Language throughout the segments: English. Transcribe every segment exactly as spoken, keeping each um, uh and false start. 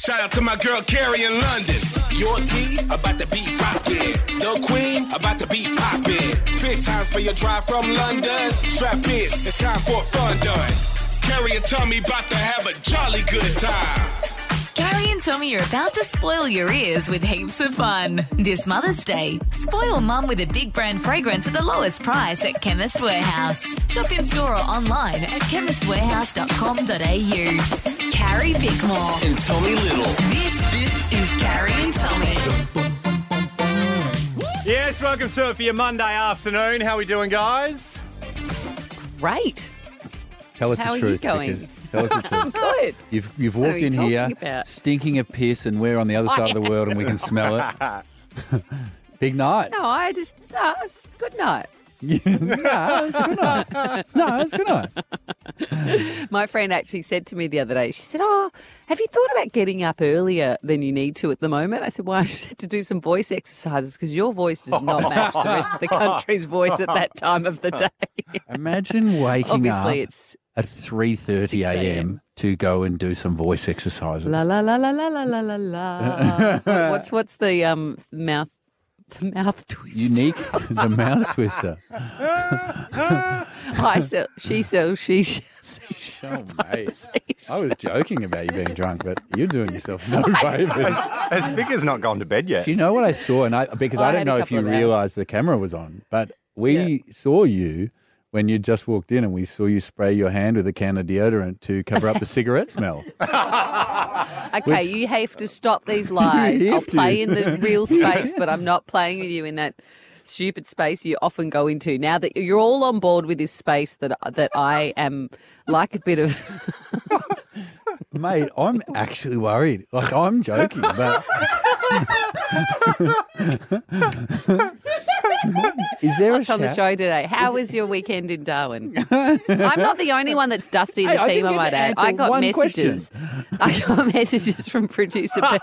Shout out to my girl Carrie in London. Your tea about to be rockin'. The queen about to be poppin'. Big times for your drive from London. Strap in, it's time for fun done. Carrie and Tommy about to have a jolly good time. Carrie and Tommy are about to spoil your ears with heaps of fun. This Mother's Day, spoil mum with a big brand fragrance at the lowest price at Chemist Warehouse. Shop in store or online at chemist warehouse dot com dot a u. Carrie Bickmore and Tommy Little. This, this is Carrie and Tommy. Yes, welcome to it for your Monday afternoon. How are we doing, guys? Great. Tell us How the are truth. you going? Because, tell us the truth. Good. You've, you've What walked are you in here talking about? stinking of piss and we're on the other I side of the world and we can smell it. Big night. No, I just, no, it's a good night. no, it's a good night. No, it's a good night. My friend actually said to me the other day, she said, oh, have you thought about getting up earlier than you need to at the moment? I said, well, I said to do some voice exercises because your voice does not match the rest of the country's voice at that time of the day. Imagine waking Obviously, up it's at three thirty a m to go and do some voice exercises. la la la la la la la la la. What- What's what's the um mouth the mouth twist? Unique, the mouth twister. I sell, she sells, she sells. Oh, mate. I was joking about you being drunk, but you're doing yourself no favours. Has Bicker's not gone to bed yet? Do you know what I saw? And I because I I, don't had a know if couple you of hours. realised the camera was on, but we saw you when you just walked in and we saw you spray your hand with a can of deodorant to cover up the cigarette smell. Okay, you have to stop these lies. You I'll have play to. in the real space, but I'm not playing with you in that stupid space you often go into. Now that you're all on board with this space that that I am like a bit of... Mate, I'm actually worried. Like, I'm joking, but... Is there a What's on the shout- show today? How was your weekend in Darwin? I'm not the only one that's dusty in the Hey, I team, didn't I get might to add. answer I got one messages. I got messages from producer Bell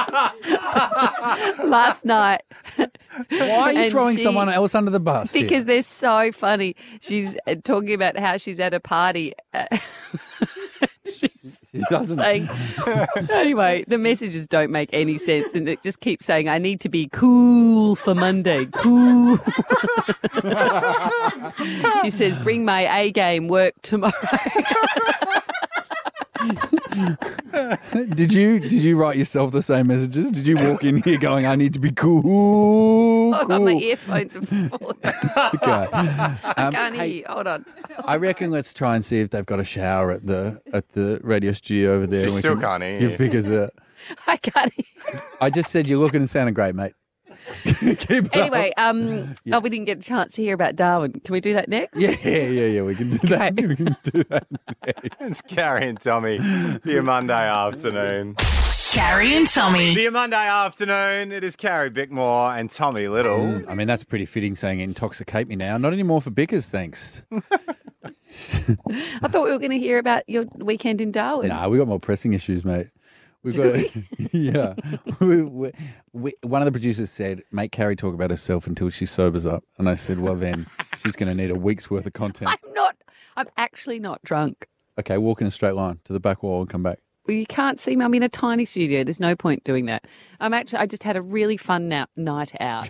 last night. Why are you And throwing she- someone else under the bus here? Because they're so funny. She's uh, talking about how she's at a party. Uh, she's She doesn't... saying, anyway, the messages don't make any sense. And it just keeps saying, I need to be cool for Monday. Cool. She says, bring my A game, work tomorrow. Did you did you write yourself the same messages? Did you walk in here going, I need to be cool? Hold on, cool. my earphones are full. Okay. I Um, can't hear hey, you. Hold on. I reckon let's try and see if they've got a shower at the at the radio studio over there. She and we still can can't hear give you. Biggers a... I can't hear you. I just said you're looking and sounding great, mate. Keep it Anyway, up. um, oh, we didn't get a chance to hear about Darwin. Can we do that next? Yeah, yeah, yeah, we can do that. Okay. We can do that next. It's Carrie and Tommy for your Monday afternoon. Carrie and Tommy. For your Monday afternoon, it is Carrie Bickmore and Tommy Little. I mean, that's pretty fitting saying intoxicate me now. Not anymore for Bickers, thanks. I thought we were going to hear about your weekend in Darwin. Nah, we got more pressing issues, mate. We've got, yeah. We, we, we, one of the producers said, make Carrie talk about herself until she sobers up. And I said, well, then she's going to need a week's worth of content. I'm not. I'm actually not drunk. Okay, walk in a straight line to the back wall and come back. Well, you can't see me. I'm in a tiny studio. There's no point doing that. I'm actually. I just had a really fun na- night out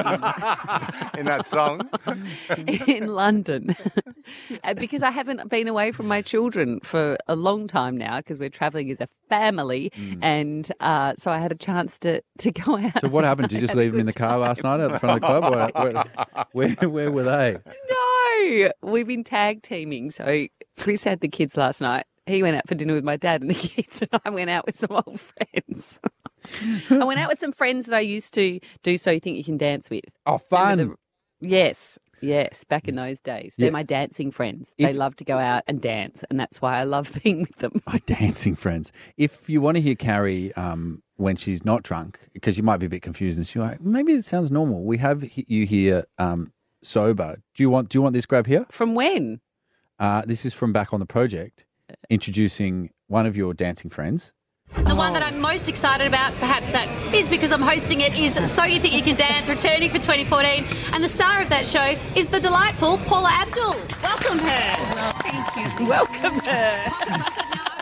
In that song. in London Uh, because I haven't been away from my children for a long time now because we're travelling as a family, and uh, so I had a chance to to go out. So what happened? Did you just Have a leave them in the good car last night out the front of the club? Or where, where, where were they? No, we've been tag teaming. So Chris had the kids last night. He went out for dinner with my dad and the kids, and I went out with some old friends. I went out with some friends that I used to do So You Think You Can Dance with. Oh, fun. Remember the- yes, yes, back in those days. They're Yes. my dancing friends. If- They love to go out and dance, and that's why I love being with them. My dancing friends. If you want to hear Carrie um, when she's not drunk, because you might be a bit confused and she's like, maybe it sounds normal. We have he- you here um, sober. Do you want Do you want this grab here? From when? Uh, this is from back on the project, introducing one of your dancing friends. The one that I'm most excited about, perhaps that is because I'm hosting it, is So You Think You Can Dance, returning for twenty fourteen. And the star of that show is the delightful Paula Abdul. Welcome her. Welcome her.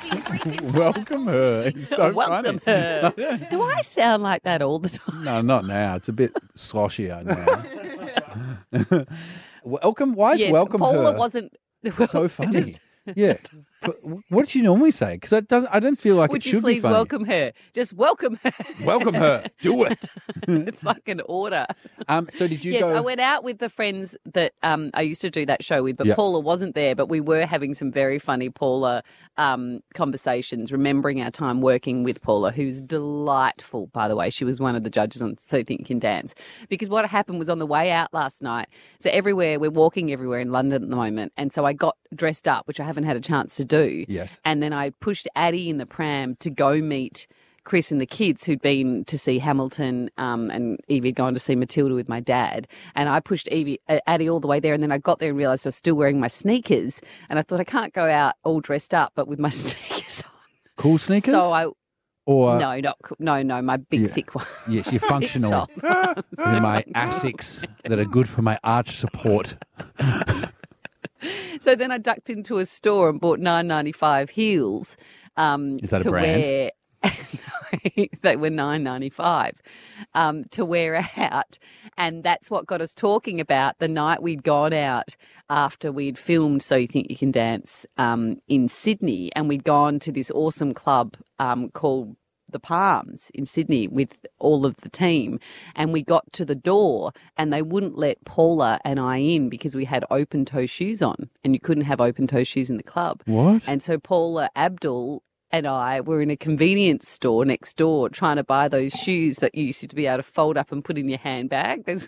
Welcome her. It's so Welcome funny. her. Do I sound like that all the time? No, not now. It's a bit sloshier now. Welcome. Why is Yes, welcome Paula her wasn't. so funny? Just- Yeah. But what did you normally say? Because it doesn't. I don't feel like Would it you should please be funny. welcome her? Just welcome her. Welcome her. Do it. It's like an order. Um. So did you Yes, go? I went out with the friends that um, I used to do that show with, but Yeah. Paula wasn't there. But we were having some very funny Paula um, conversations, remembering our time working with Paula, who's delightful, by the way. She was one of the judges on So You Think You Can Dance. Because what happened was on the way out last night, so everywhere, we're walking everywhere in London at the moment, and so I got dressed up, which I haven't had a chance to do. Yes. And then I pushed Addie in the pram to go meet Chris and the kids who'd been to see Hamilton, um, and Evie had gone to see Matilda with my dad. And I pushed Evie, uh, Addie all the way there. And then I got there and realised I was still wearing my sneakers. And I thought, I can't go out all dressed up, but with my sneakers on. Cool sneakers. So I, or no, not, co- no, no, my big, Yeah. thick one. yes, you're functional. Soft ones. With my Asics that are good for my arch support. So then I ducked into a store and bought nine ninety-five heels um, Is that a to brand? wear. No, they were nine ninety-five um, to wear out, and that's what got us talking about the night we'd gone out after we'd filmed So You Think You Can Dance um, in Sydney, and we'd gone to this awesome club um, called the Palms in Sydney with all of the team, and we got to the door and they wouldn't let Paula and I in because we had open toe shoes on, and you couldn't have open toe shoes in the club. What? And so Paula Abdul and I were in a convenience store next door trying to buy those shoes that you used to be able to fold up and put in your handbag. There's-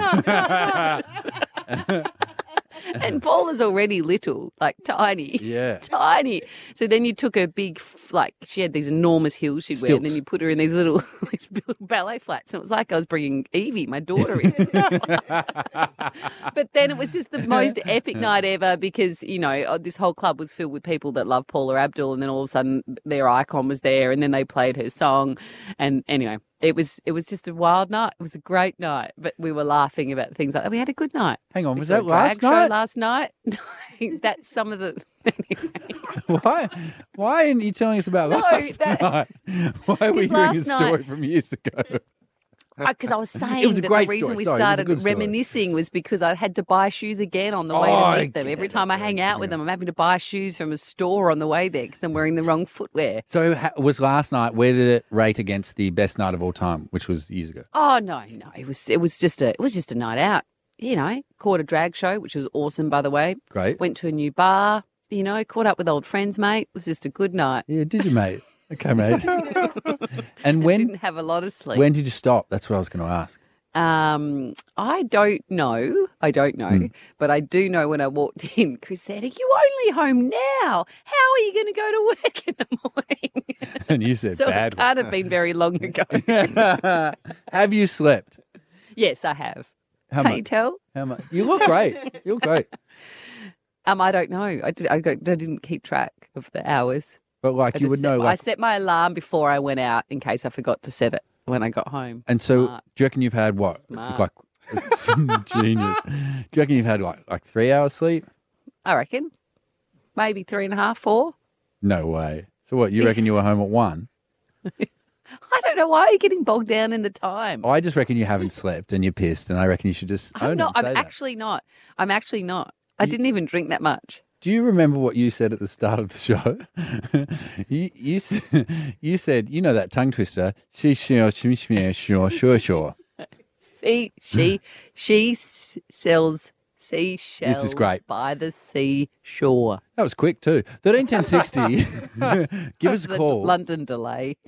And Paula's already little, like tiny. Yeah. Tiny. So then you took her big, f- like, she had these enormous heels she'd wear, and then Stilts. you put her in these little, these little ballet flats. And it was like I was bringing Evie, my daughter, in. But then it was just the most epic night ever because, you know, uh, this whole club was filled with people that love Paula Abdul, and then all of a sudden their icon was there, and then they played her song. And anyway, it was it was just a wild night. It was a great night, but we were laughing about things like that. We had a good night. Hang on, We was saw a that last drag night? show last night? That's some of the. Why? Why aren't you telling us about No, last that- night? Why are we Because doing a last story night- from years ago? Because I was saying was a that great the reason story. we Sorry, it was a started good story. reminiscing was because I had to buy shoes again on the way Oh, to I meet them. Every get time it, I hang yeah, out with yeah. them, I'm having to buy shoes from a store on the way there because I'm wearing the wrong footwear. So ha- was last night, where did it rate against the best night of all time, which was years ago? Oh no, no, it was it was just a it was just a night out. You know, caught a drag show, which was awesome, by the way. Great. Went to a new bar. You know, caught up with old friends, mate. It was just a good night. Yeah, did you, mate? Okay, mate. And when Didn't have a lot of sleep. when did you stop? That's what I was going to ask. Um, I don't know. I don't know. Hmm. But I do know when I walked in, Chris said, "Are you only home now? How are you going to go to work in the morning?" And you said So bad it can't have been very long ago. one. Have you slept? Yes, I have. How Can't much? you tell? How much? You look great. You look great. Um, I don't know. I, did, I, got, I didn't keep track of the hours. But like I you just would set, know, I like, set my alarm before I went out in case I forgot to set it when I got home. and so Smart. do you reckon you've had what? Smart. Like genius. Do you reckon you've had like like three hours sleep? I reckon maybe three and a half, four. No way. So what? You reckon you were home at one? I don't know. Why are you getting bogged down in the time? I just reckon you haven't slept and you're pissed, and I recken you should just own I'm not. it. And I'm say that. actually not. I'm actually not. I didn't even drink that much. Do you remember what you said at the start of the show? you, you, s- you said, you know that tongue twister, she, sure, she, sure, sure, sure, sure. See, she she s- sells seashells great. by the seashore. That was quick too. thirteen ten sixty. Give us a The call. London delay.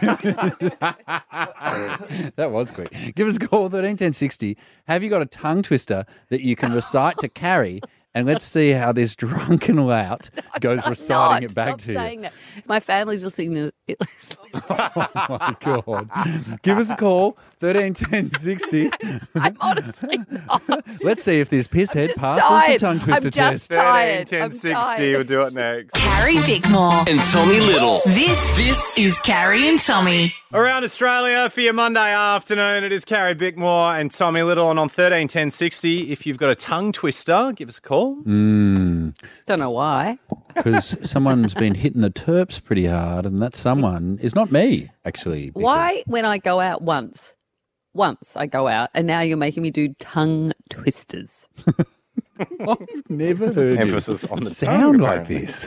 That was quick. Give us a call, thirteen ten sixty. Have you got a tongue twister that you can recite to Carrie? And let's see how this drunken lout goes I'm reciting not. it back Stop to you. saying that. My family's listening to Oh my God. Give us a call, thirteen ten sixty. I'm honestly not. Let's see if this piss head Just passes tired. the tongue twister I'm just test. tired. thirteen ten I'm sixty, tired. we'll do it next. Carrie Bickmore. And Tommy Little. This, This is Carrie and Tommy. Around Australia for your Monday afternoon, it is Carrie Bickmore and Tommy Little. And on thirteen ten sixty, if you've got a tongue twister, give us a call. well. Mm, Don't know why. because someone's been hitting the terps pretty hard, and that someone is not me, actually. because- Why, when I go out once, once I go out, and now you're making me do tongue twisters? I've never heard Emphasis you on the sound tongue, like apparently. this.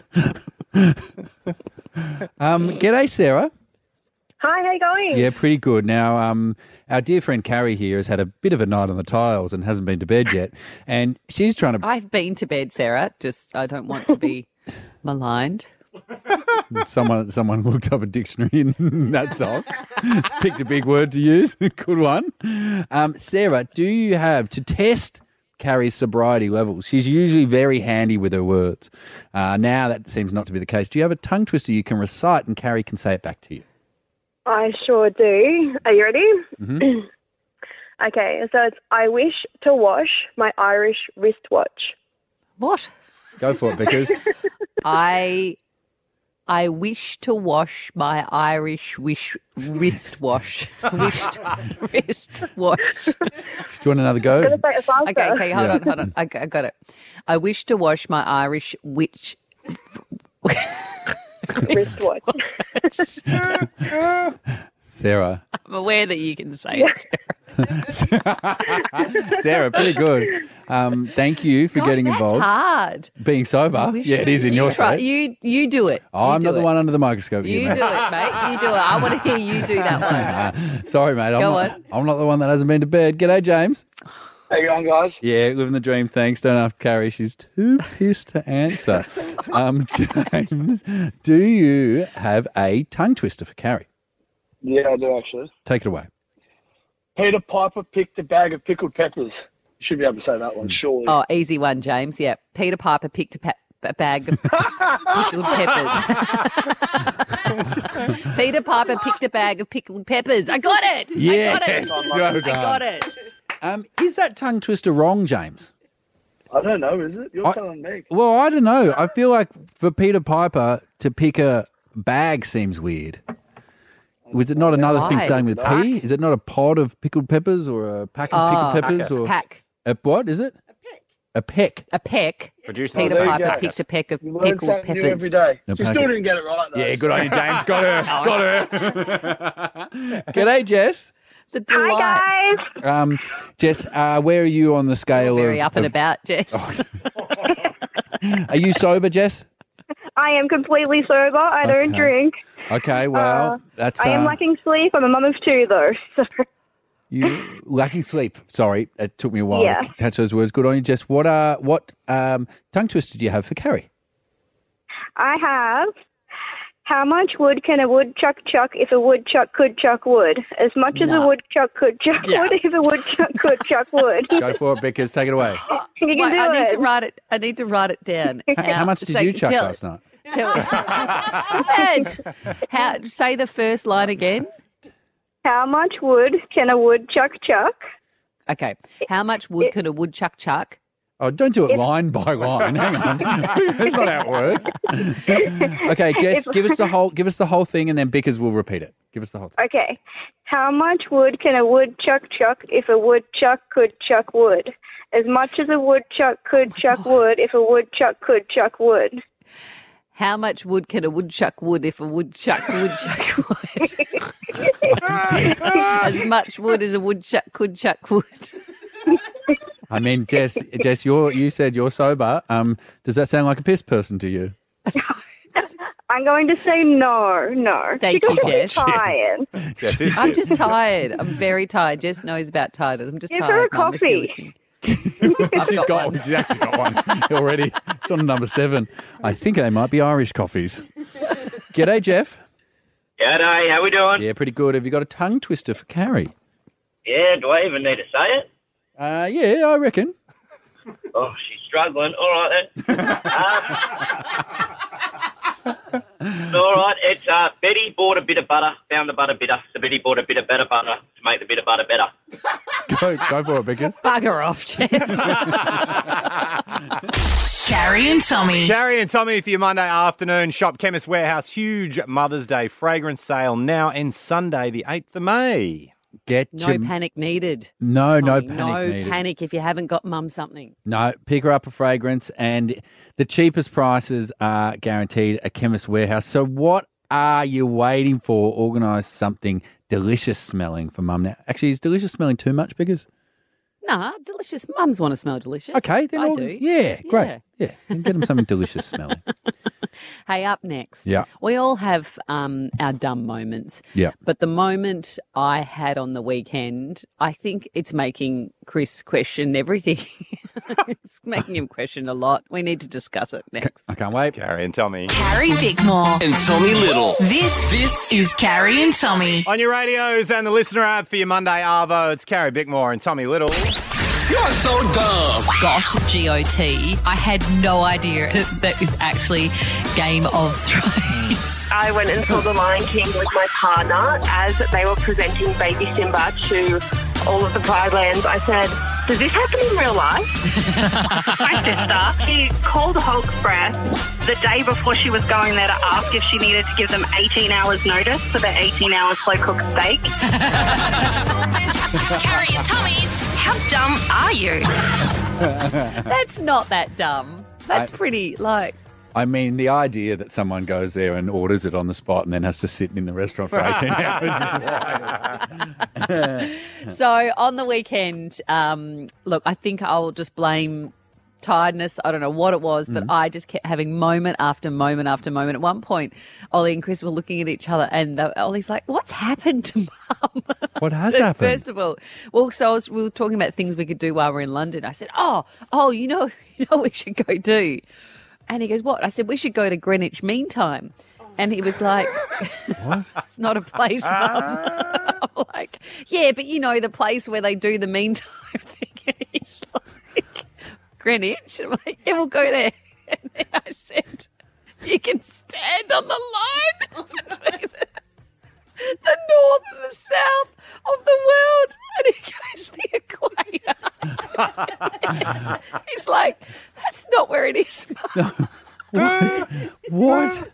um, g'day, Sarah. Hi, how you going? Yeah, pretty good. Now, um, our dear friend Carrie here has had a bit of a night on the tiles and hasn't been to bed yet, and she's trying to. I've been to bed, Sarah. Just I don't want to be maligned. Someone, someone looked up a dictionary and that's all. Picked a big word to use. Good one. Um, Sarah, do you have to test Carrie's sobriety levels? She's usually very handy with her words. Uh, now that seems not to be the case. Do you have a tongue twister you can recite and Carrie can say it back to you? I sure do. Are you ready? Mm-hmm. Okay, so it's I wish to wash my Irish wristwatch. What? Go for it, because I I wish to wash my Irish wish wrist wash. Wished wrist wash. do you want another go? Gonna say it faster. Okay, okay, hold Yeah. on, hold on. I, I got it. I wish to wash my Irish witch Wristwatch. Sarah. I'm aware that you can say it, Sarah. Sarah, pretty good. Um, thank you for Gosh, getting that's involved. hard. Being sober. Wish Yeah, it is in you your try, state. You you do it. Oh, You I'm do not the it. one under the microscope. You here, do mate. it, mate. You do it. I want to hear you do that one. Uh, sorry, mate. I'm Go not, on. I'm not the one that hasn't been to bed. G'day, James. How you going, guys? Yeah, living the dream. Thanks. Don't have to carry. She's too pissed to answer. um, James, do you have a tongue twister for Carrie? Yeah, I do actually. Take it away. Peter Piper picked a bag of pickled peppers. You should be able to say that one, surely. Oh, easy one, James. Yeah. Peter Piper picked a, pa- a bag of pickled peppers. Peter Piper picked a bag of pickled peppers. I got it. Yes. I got it. Well I done. got it. Um, is that tongue twister wrong, James? I don't know, is it? You're I- telling me. Well, I don't know. I feel like for Peter Piper to pick a bag seems weird. Was it not another thing Why? starting with P? Is it not a pod of pickled peppers or a pack of Oh, pickled peppers? Or Pack. a what is it? A peck. A peck. Producer. Peter there you Piper go. picked a peck of You learn pickled something new peppers. every day. No, you still packet. didn't get it right, though. Yeah, good on you, James. Got her. Got her. G'day, Jess. The delight. Hi, guys. Um, Jess, uh, where are you on the scale Very of... up and of- about, Jess. Are you sober, Jess? I am completely sober. I don't Okay. drink. Okay, well, Uh, that's... I am uh, lacking sleep. I'm a mum of two, though. So You lacking sleep. Sorry, it took me a while Yeah. to catch those words. Good on you, Jess. What uh, what um, tongue twister do you have for Carrie? I have. How much wood can a woodchuck chuck if a woodchuck could chuck wood? As much as a No. woodchuck could chuck Yeah. wood if a woodchuck could chuck wood. Go for it, Bickers. Take it away. You can Wait, do I need it. to write it. I need to write it down. How much did say- you chuck tell- last night? Tell, stop it. How, say the first line again. How much wood can a woodchuck chuck? Okay. How much wood can a woodchuck chuck? Oh, don't do it line by line. Hang on, that's not how it works. Okay, Jess, give us the whole, give us the whole thing, and then Bickers will repeat it. Give us the whole thing. Okay. How much wood can a woodchuck chuck if a woodchuck could chuck wood? As much as a woodchuck could chuck wood if a woodchuck could chuck wood. How much wood can a woodchuck wood if a woodchuck woodchuck wood? As much wood as a woodchuck could chuck wood. I mean, Jess, Jess, you're, you said you're sober. Um, does that sound like a piss person to you? I'm going to say no, no. Thank because you, I'm Jess. tired. Jess is I'm pissed. just tired. I'm very tired. Jess knows about tiredness. I'm just Give her tired, a Mum, if you're coffee. listening. She's got got one. one. She's actually got one already. It's on number seven. I think they might be Irish coffees. G'day, Jeff. G'day, how we doing? Yeah, pretty good. Have you got a tongue twister for Carrie? Yeah, do I even need to say it? Uh, yeah, I reckon. Oh, she's struggling. All right then. um, all right, it's uh, Betty bought a bit of butter, found the butter bitter. So Betty bought a bit of better butter to make the bit of butter better. Go, go for it, Bickers. Bugger off, Jeff. Carrie and Tommy. Carrie and Tommy for your Monday afternoon. Shop Chemist Warehouse. Huge Mother's Day fragrance sale now and Sunday, the eighth of May. Get No your, panic needed. No, no Tommy. panic No needed. panic if you haven't got mum something. No, pick her up a fragrance, and the cheapest prices are guaranteed at Chemist Warehouse. So what are you waiting for? Organise something delicious smelling for mum now. Actually, is delicious smelling too much, Biggers? Nah, delicious. Mums want to smell delicious. Okay, then I all- do. Yeah, great. Yeah. Yeah, then get them something delicious smelling. Hey, up next. Yeah. We all have um, our dumb moments. Yeah. But the moment I had on the weekend, I think it's making Chris question everything. It's making him question a lot. We need to discuss it next. I can't wait. Carrie and Tommy. Carrie Bickmore. And Tommy Little. This, this is Carrie and Tommy. On your radios and the listener app for your Monday Arvo, it's Carrie Bickmore and Tommy Little. You're so dumb. Got G O T. I had no idea that that is actually Game of Thrones. I went and saw The Lion King with my partner as they were presenting baby Simba to all of the Pride Lands. I said, does this happen in real life? My sister, she called Hulk Express the day before she was going there to ask if she needed to give them eighteen hours notice for their eighteen hour slow-cooked steak. Carrie and Tommy's. How dumb are you? That's not that dumb. That's I- pretty, like... I mean, the idea that someone goes there and orders it on the spot and then has to sit in the restaurant for eighteen hours is wild. So on the weekend, um, look, I think I'll just blame tiredness. I don't know what it was, but I just kept having moment after moment after moment. At one point, Ollie and Chris were looking at each other, and the, Ollie's like, "What's happened to Mum?" What has So happened? First of all, well, so I was, we were talking about things we could do while we're in London. I said, "Oh, oh, you know, you know, what we should go do." And he goes, "What?" I said, "We should go to Greenwich Mean Time." And he was like, What? It's not a place, Mum. I'm like, yeah, but you know, the place where they do the mean time thing. And he's like, Greenwich? I'm like, yeah, we'll go there. And then I said, you can stand on the line between the, the north and the south of the world. And he goes, the equator. He's like, that's not where it is, Mum. What?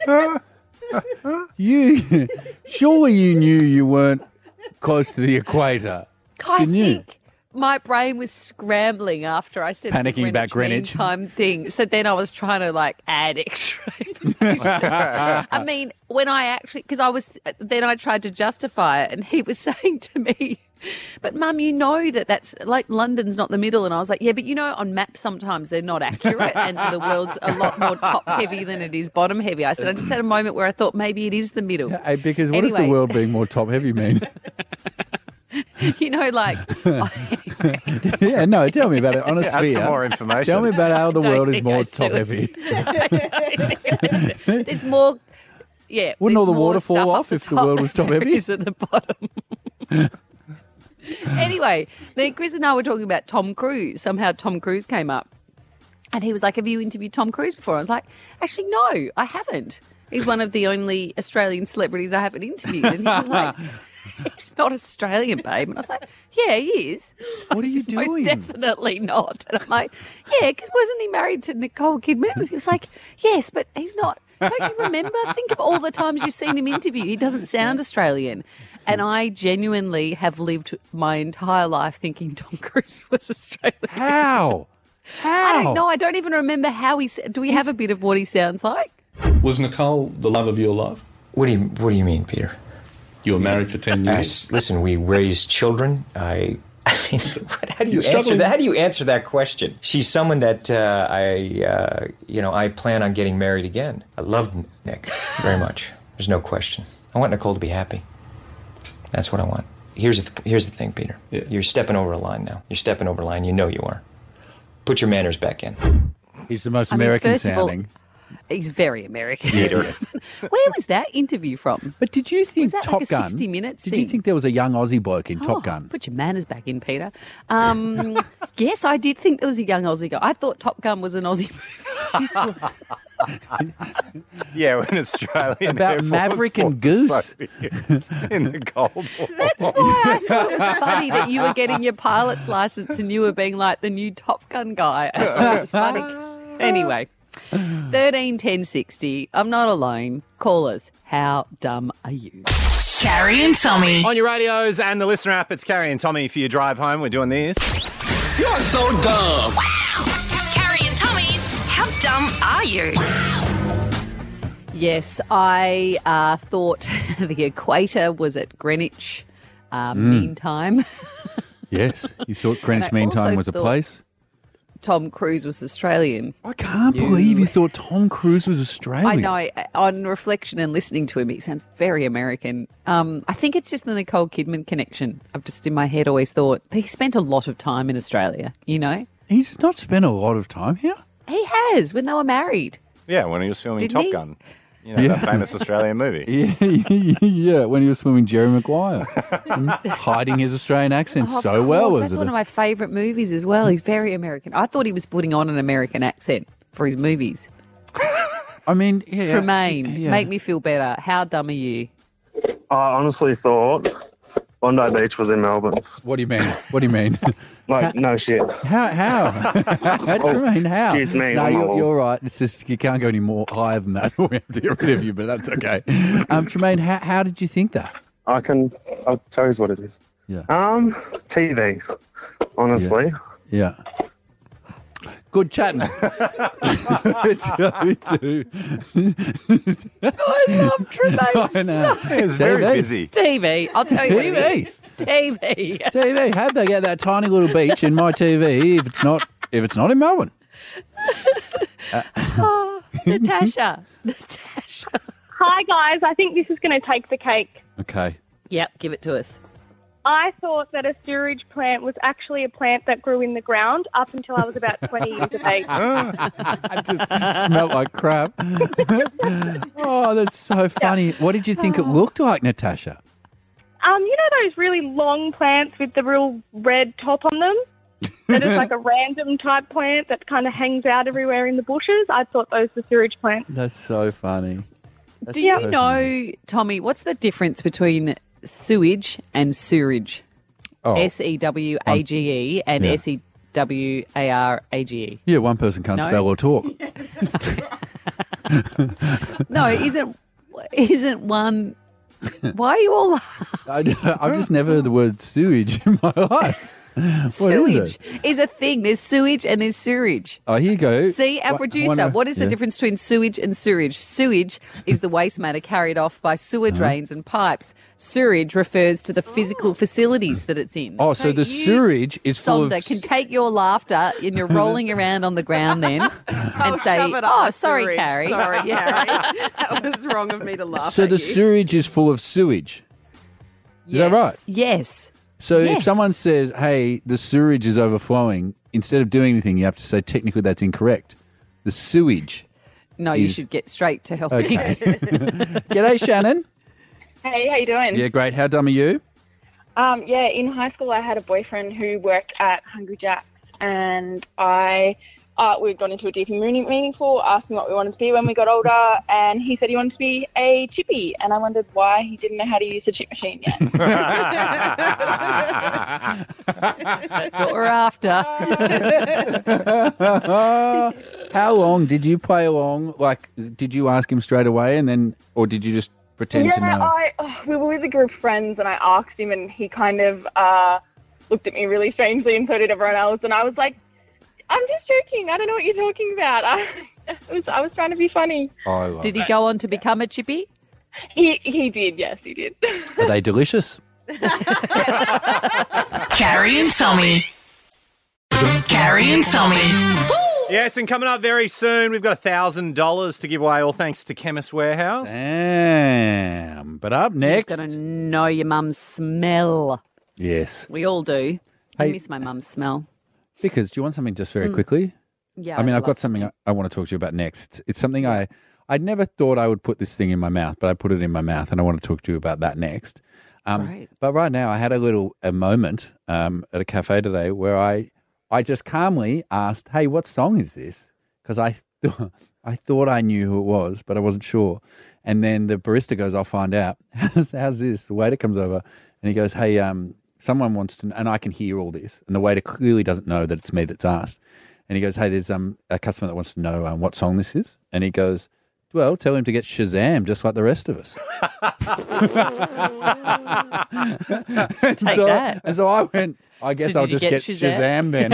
You surely you knew you weren't close to the equator. I Didn't you? think my brain was scrambling after I said Panicking the about Greenwich Greenwich. Mean Time thing. So then I was trying to like add extra information. I mean, when I actually, because I was, then I tried to justify it, and he was saying to me, "But Mum, you know that that's like London's not the middle." And I was like, "Yeah, but you know, on maps sometimes they're not accurate, and so the world's a lot more top heavy than it is bottom heavy." I said, I just had a moment where I thought maybe it is the middle. Hey, because what does the Anyway. world being more top heavy mean? You know, like, Yeah, no, tell me about it on a Add sphere. some more information. Tell me about how the I don't world is think more I top should. heavy. I don't think I should. There's more. Yeah. Wouldn't all there's the more water fall stuff up off if the world was top than there heavy? is at the bottom. Anyway, then Chris and I were talking about Tom Cruise. Somehow Tom Cruise came up, and he was like, "Have you interviewed Tom Cruise before?" I was like, "Actually, no, I haven't. He's one of the only Australian celebrities I haven't interviewed." And he was like, "He's not Australian, babe." And I was like, "Yeah, he is." So What are you he's doing? Most definitely not. And I'm like, "Yeah, because wasn't he married to Nicole Kidman?" And he was like, "Yes, but he's not." Don't you remember? Think of all the times you've seen him interview. He doesn't sound Australian. And I genuinely have lived my entire life thinking Tom Cruise was Australian. How? How? I don't know. I don't even remember how he. sa- Do we have a bit of what he sounds like? Was Nicole the love of your life? What do you What do you mean, Peter? You were married for ten Uh, years. s- listen, we raised children. I. I mean, how do you You're answer struggling. that? How do you answer that question? She's someone that uh, I, uh, you know, I plan on getting married again. I love Nick very much. There's no question. I want Nicole to be happy. That's what I want. Here's the th- here's the thing, Peter. Yeah. You're stepping over a line now. You're stepping over a line. You know you are. Put your manners back in. He's the most I mean, American first of all, sounding. He's very American. Peter. Where was that interview from? But did you think Was that Top like a Gun? sixty minutes Did you thing? think there was a young Aussie bloke in Oh, Top Gun? Put your manners back in, Peter. Um, yes, I did think there was a young Aussie guy. I thought Top Gun was an Aussie movie. Yeah, when Australian About Air Force Maverick and fought the Goose. Soviets in the Cold War. That's why I thought it was funny that you were getting your pilot's license and you were being like the new Top Gun guy. I thought it was funny. Anyway, thirteen ten sixty. I'm not alone. Call us. How dumb are you? Carrie and Tommy. On your radios and the listener app, it's Carrie and Tommy for your drive home. We're doing this. You're so dumb. Carrie and Tommy's How Dumb Are You? Yes, I uh, thought the equator was at Greenwich uh, Mm. Mean Time. Yes, you thought Greenwich And I Mean Time also was a thought place? Tom Cruise was Australian. I can't believe you thought Tom Cruise was I Australian. know. On reflection and listening to him, he sounds very American. Um, I think it's just the Nicole Kidman connection. I've just in my head always thought he spent a lot of time in Australia, you know? He's not spent a lot of time here. He has, when they were married. Yeah, when he was filming Didn't Top he? Gun. You know, Yeah. that famous Australian movie. Yeah, yeah, when he was filming Jerry Maguire. Hiding his Australian accent Oh, of so well. course, Was That's it? one of my favourite movies as well. He's very American. I thought he was putting on an American accent for his movies. I mean, yeah. Tremaine, yeah. make me feel better. How dumb are you? I honestly thought Bondi Beach was in Melbourne. What do you mean? What do you mean? Like, no shit. How? How? Tremaine, how? Excuse me, No, I'm you're, old. you're right. It's just you can't go any more higher than that. We have to get rid of you, but that's okay. Um, Tremaine, how, how did you think that? I can, I'll tell you what it is. Yeah. Um, T V, honestly. Yeah. Good chatting. It's go to. I love Tremaine I know. so It's very busy. T V. I'll tell you what T it V. is. T V. T V. How'd they get that tiny little beach in my T V if it's not if it's not in Melbourne? Oh, Natasha. Natasha. Hi, guys. I think this is going to take the cake. Okay. Yep, give it to us. I thought that a sewage plant was actually a plant that grew in the ground up until I was about twenty years of age. Smelled like crap. Oh, that's so funny. What did you think it looked like, Natasha? Um, you know those really long plants with the real red top on them? That is like a random type plant that kind of hangs out everywhere in the bushes. I thought those were sewage plants. That's so funny. That's Do you so know, funny. Tommy, what's the difference between sewage and sewerage? Oh. S E W A G E and Yeah. S E W A R A G E. Yeah, one person can't No? spell or talk. No, isn't isn't one? Why are you all I, I've just never heard the word sewage in my life. What sewage is it? is a thing. There's sewage and there's sewerage. Oh, here you go. See, our Wha- producer, wonder- what is the yeah. difference between sewage and sewage? Sewage is the waste matter carried off by sewer Uh-huh. drains and pipes. Sewerage refers to the physical facilities that it's in. Oh, so, the you, sewerage is full of... Sonda, can take your laughter and you're rolling around on the ground then and say, shove it up oh, my sorry, sewage. Carrie. Sorry, Yeah. Carrie. That was wrong of me to laugh So at the you. sewerage is full of sewage. Is that right? Yes. So if Yes. someone said, hey, the sewerage is overflowing, instead of doing anything, you have to say, technically, that's incorrect. The sewage. No, you is- should get straight to help Okay. me. G'day, Shannon. Hey, how you doing? Yeah, great. How dumb are you? Um, yeah, in high school, I had a boyfriend who worked at Hungry Jack's, and I uh, we got into a deep and meaning- meaningful, asking what we wanted to be when we got older, and he said he wanted to be a chippy, and I wondered why he didn't know how to use a chip machine yet. That's what we're after. How long did you play along? Like, did you ask him straight away, and then, or did you just pretend yeah, to know? I oh, we were with a group of friends, and I asked him, and he kind of uh, looked at me really strangely, and so did everyone else, and I was like, I'm just joking. I don't know what you're talking about. I, it was, I was trying to be funny. Oh, I love Did he it. go on to become a chippy? He he did, yes, he did. Are they delicious? Carrie and Tommy. Carrie and Tommy. Yes, and coming up very soon, we've got one thousand dollars to give away, all thanks to Chemist Warehouse. Damn. But up next. You've got to know your mum's smell. Yes. We all do. I Hey- miss my mum's smell. Because do you want something just very Mm. quickly? Yeah, I mean, I'd I've got love something I, I want to talk to you about next. It's, it's something I I never thought I would put this thing in my mouth, but I put it in my mouth, and I want to talk to you about that next. Um, Great. But right now, I had a little a moment um, at a cafe today where I I just calmly asked, "Hey, what song is this?" Because I th- I thought I knew who it was, but I wasn't sure. And then the barista goes, "I'll find out." how's, how's this? The waiter comes over and he goes, "Hey, um, someone wants to," and I can hear all this, and the waiter clearly doesn't know that it's me that's asked. And he goes, "Hey, there's um a customer that wants to know um, what song this is." And he goes, Well, tell him to get Shazam just like the rest of us. and, Take so, that. and so I went, I guess So I'll did you just get, get Shazam,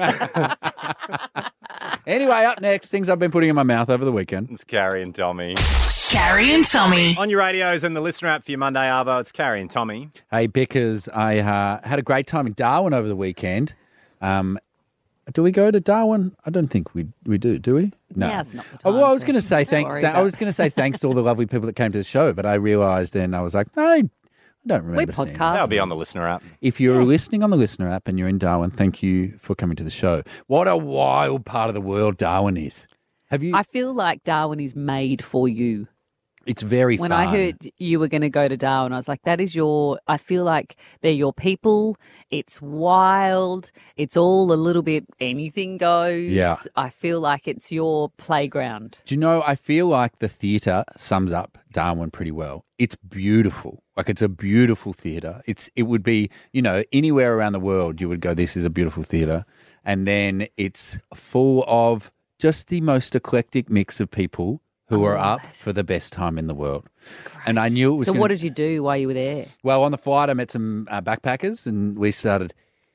Shazam? then. Anyway, up next, things I've been putting in my mouth over the weekend. It's Carrie and Tommy. Carrie and Tommy. On your radios and the listener app for your Monday Arvo, it's Carrie and Tommy. Hey, Bickers, I uh, had a great time in Darwin over the weekend. Um, do we go to Darwin? I don't think we we do, do we? No. Now's not the Oh, time well, I was to- going to say Don't thank. worry th- I about was going to say thanks to all the lovely people that came to the show, but I realised then I was like, no, I don't remember seeing it. That'll be on the listener app. If you're listening on the listener app and you're in Darwin, thank you for coming to the show. What a wild part of the world Darwin is. Have you? I feel like Darwin is made for you. It's very When fun. I heard you were going to go to Darwin, I was like, that is your, I feel like they're your people. It's wild. It's all a little bit anything goes. Yeah. I feel like it's your playground. Do you know, I feel like the theatre sums up Darwin pretty well. It's beautiful. Like, it's a beautiful theatre. It's It would be, you know, anywhere around the world you would go, this is a beautiful theatre. And then it's full of just the most eclectic mix of people who are up for the best time in the world. And I knew it was So gonna- what did you do while you were there? Well, on the flight, I met some uh, backpackers and we started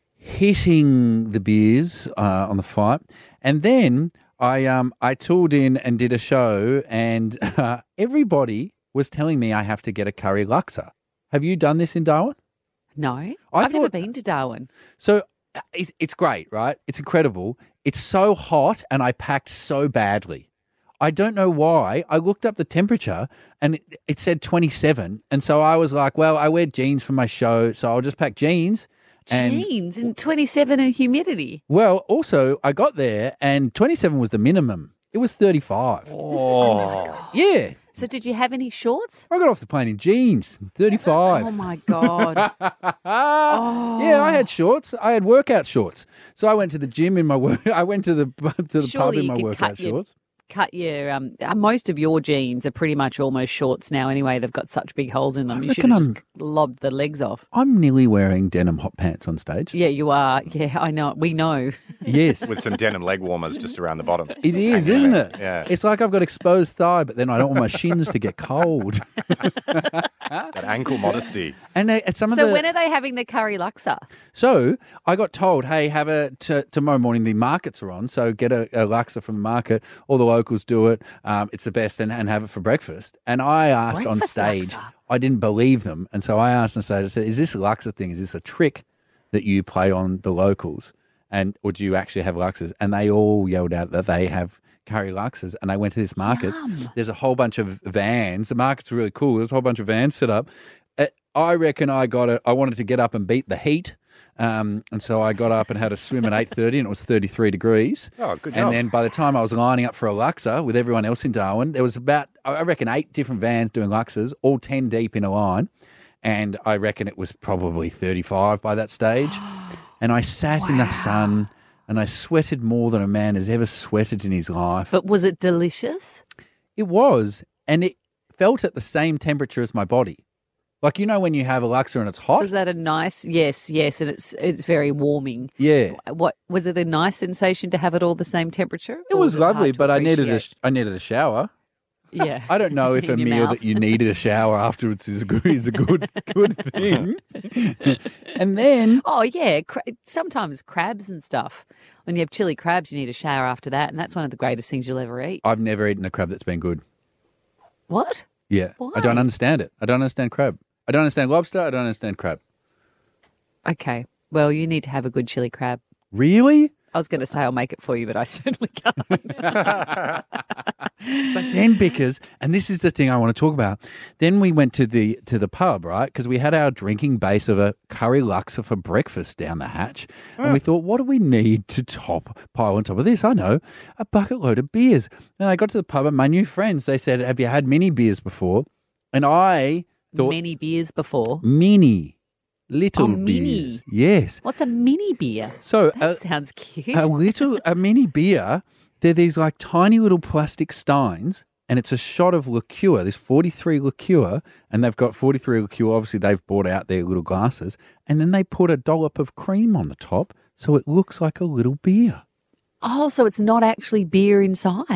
hitting the beers uh, on the flight. And then I um I tooled in and did a show and uh, everybody was telling me I have to get a curry laksa. Have you done this in Darwin? No, I I've never thought- been to Darwin. So uh, it, it's great, right? It's incredible. It's so hot and I packed so badly. I don't know why. I looked up the temperature and it, it said twenty-seven. And so I was like, well, I wear jeans for my show, so I'll just pack jeans. And Jeans and twenty-seven and humidity. well, also, I got there and twenty-seven was the minimum. It was thirty-five. Oh. Yeah. So did you have any shorts? I got off the plane in jeans, thirty-five. Oh my God. Yeah, I had shorts. I had workout shorts. So I went to the gym in my work. I went to the to the Surely pub in you my could workout cut your, shorts. cut your, um, uh, most of your jeans are pretty much almost shorts now anyway. They've got such big holes in them. You should reckon have I'm- just lobbed the legs off. I'm nearly wearing denim hot pants on stage. Yeah, you are. Yeah, I know. We know. Yes. With some denim leg warmers just around the bottom. It is, isn't it? Yeah. It's like I've got exposed thigh, but then I don't want my shins to get cold. That ankle modesty. And they, at some of So the, when are they having the curry laksa? So I got told, hey, have a t- tomorrow morning. The markets are on, so get a, a laksa from the market. All the locals do it. Um, it's the best, and, and have it for breakfast. And I asked on Breakfast stage, laksa? I didn't believe them, and so I asked on stage. I said, "Is this a laksa thing? Is this a trick that you play on the locals, and or do you actually have laksas?" And they all yelled out that they have curry laksas. And I went to this market. There's a whole bunch of vans. The market's really cool. There's a whole bunch of vans set up. Uh, I reckon I got it. I wanted to get up and beat the heat. Um, and so I got up and had a swim at eight thirty and it was thirty-three degrees. Oh, good And job. then by the time I was lining up for a laksa with everyone else in Darwin, there was about, I reckon, eight different vans doing laksas, all ten deep in a line. And I reckon it was probably thirty-five by that stage. And I sat in the sun and I sweated more than a man has ever sweated in his life. But was it delicious? It was. And it felt at the same temperature as my body. Like, you know, when you have a laksa and it's hot? So is that a nice? Yes, yes, and it's it's very warming. Yeah. What was it? A nice sensation to have it all the same temperature? It Or was hard lovely, to but I needed a, appreciate? sh- I needed a shower. Yeah. I don't know if a In your meal mouth. that you needed a shower afterwards is a good is a good good thing. And then Oh yeah, cra- sometimes crabs and stuff. When you have chili crabs, you need a shower after that, and that's one of the greatest things you'll ever eat. I've never eaten a crab that's been good. What? Yeah. I don't Why? understand it. I don't understand crab. I don't understand lobster. I don't understand crab. Okay. Well, you need to have a good chili crab. Really? I was going to say I'll make it for you, but I certainly can't. But then, Bickers, and this is the thing I want to talk about. Then we went to the to the pub, right? Because we had our drinking base of a curry laksa for breakfast down the hatch, and we thought, what do we need to top pile on top of this? I know, a bucket load of beers. And I got to the pub, and my new friends, they said, "Have you had mini beers before?" And I thought, Many beers before. mini, little Oh, mini. beers, yes. What's a mini beer? So That a- sounds cute. A little, a mini beer. They're these like tiny little plastic steins, and it's a shot of liqueur. There's forty-three liqueur, and they've got forty-three liqueur. Obviously, they've brought out their little glasses, and then they put a dollop of cream on the top, so it looks like a little beer. Oh, so it's not actually beer inside.